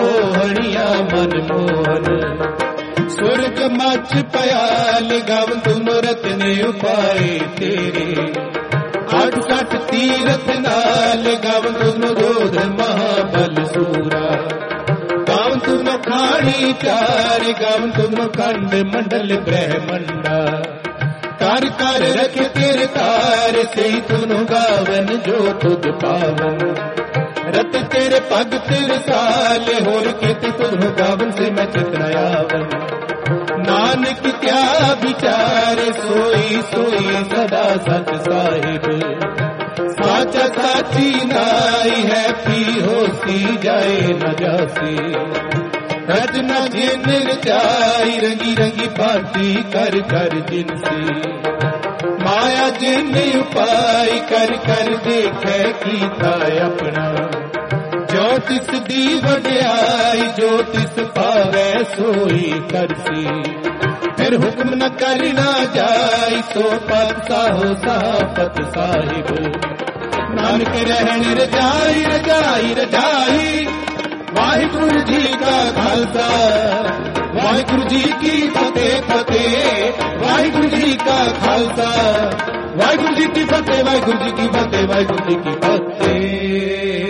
ਬਣੀਆਂ ਮਨਮੋਹਨ। ਸੁਰਗ ਮੱਚ ਪਿਆਲ ਗਵ ਤੁਮ ਰਤਨੇ ਉਪਾਏ ਤੇਰੇ। ਅੱਠ ਸੱਠ ਤੀਰਥ ਨਾਲ ਗਵ ਤੁਮ ਜੋਧ ਮਹਾਬਲ ਸੂਰਾ। ਗਵ ਤੁਮ ਖਾਣੀ ਚਾਰ ਗਵ ਤੁਮ ਖੰਡ ਮੰਡਲ ਬ੍ਰਹਮੰਡਾ। ਕਰ ਕਰ ਰਖ ਤੇਰੇ ਤਾਰ ਸਹੀ ਤੁਮ ਗਾਵਨ ਜੋ ਤੁਧ ਪਾਵਨ। ਰਤ ਤੇਰੇ ਭਗਤ ਰਸਾਲ ਹੋਰ ਕਿਤੇ ਤੁਧ ਗਾਵਨ ਸੇ ਮੈਂ ਚਿਤਨਾ ਆਵਨ। ਨਾਨਕ ਕਿਆ ਵਿਚਾਰ ਸੋਈ ਸੋਈ ਸਦਾ ਸਚ ਸਾਹਿਬ। ਸਾਚਾ ਸਾਚੀ ਨਾਈ ਹੈ ਪੀ ਹੋਸੀ ਜਾਏ ਨ ਜਾਸੀ। ਰਚਨਾ ਜਿਨ ਰਚਾਈ ਰੰਗੀ ਰੰਗੀ ਭਾਂਤੀ ਕਰ ਕਰ ਜਿਨਸੀ। ਮਾਇਆ ਜਿਨ ਉਪਾਈ ਕਰ ਕਰ ਦੇਖੈ ਕੀਤਾ ਆਪਣਾ। ਜੋ ਤਿਸ ਦੀ ਵਡਿਆਈ ਜੋ ਤਿਸ ਪਾਵੈ ਸੋਈ ਕਰਸੀ। ਫਿਰ ਹੁਕਮ ਨ ਕਰਨਾ ਜਾਈ ਸੋ ਪਤ ਸਾਹੋ ਸਾਪਤ ਸਾਹਿਬ। ਨਾਨਕ ਰਹਿਣ ਰਜਾਈ ਰਜਾਈ ਰਜਾਈ। ਵਾਹਿਗੁਰੂ ਜੀ ਕਾ ਖਾਲਸਾ ਵਾਹਿਗੁਰੂ ਜੀ ਕੀ ਫਤਿਹ ਫਤਿਹ। ਵਾਹਿਗੁਰੂ ਜੀ ਕਾ ਖਾਲਸਾ ਵਾਹਿਗੁਰੂ ਜੀ ਕੀ ਫਤਿਹ ਵਾਹਿਗੁਰੂ ਜੀ ਕੀ ਫਤਿਹ ਵਾਹਿਗੁਰੂ ਜੀ ਕੀ ਫਤਿਹ।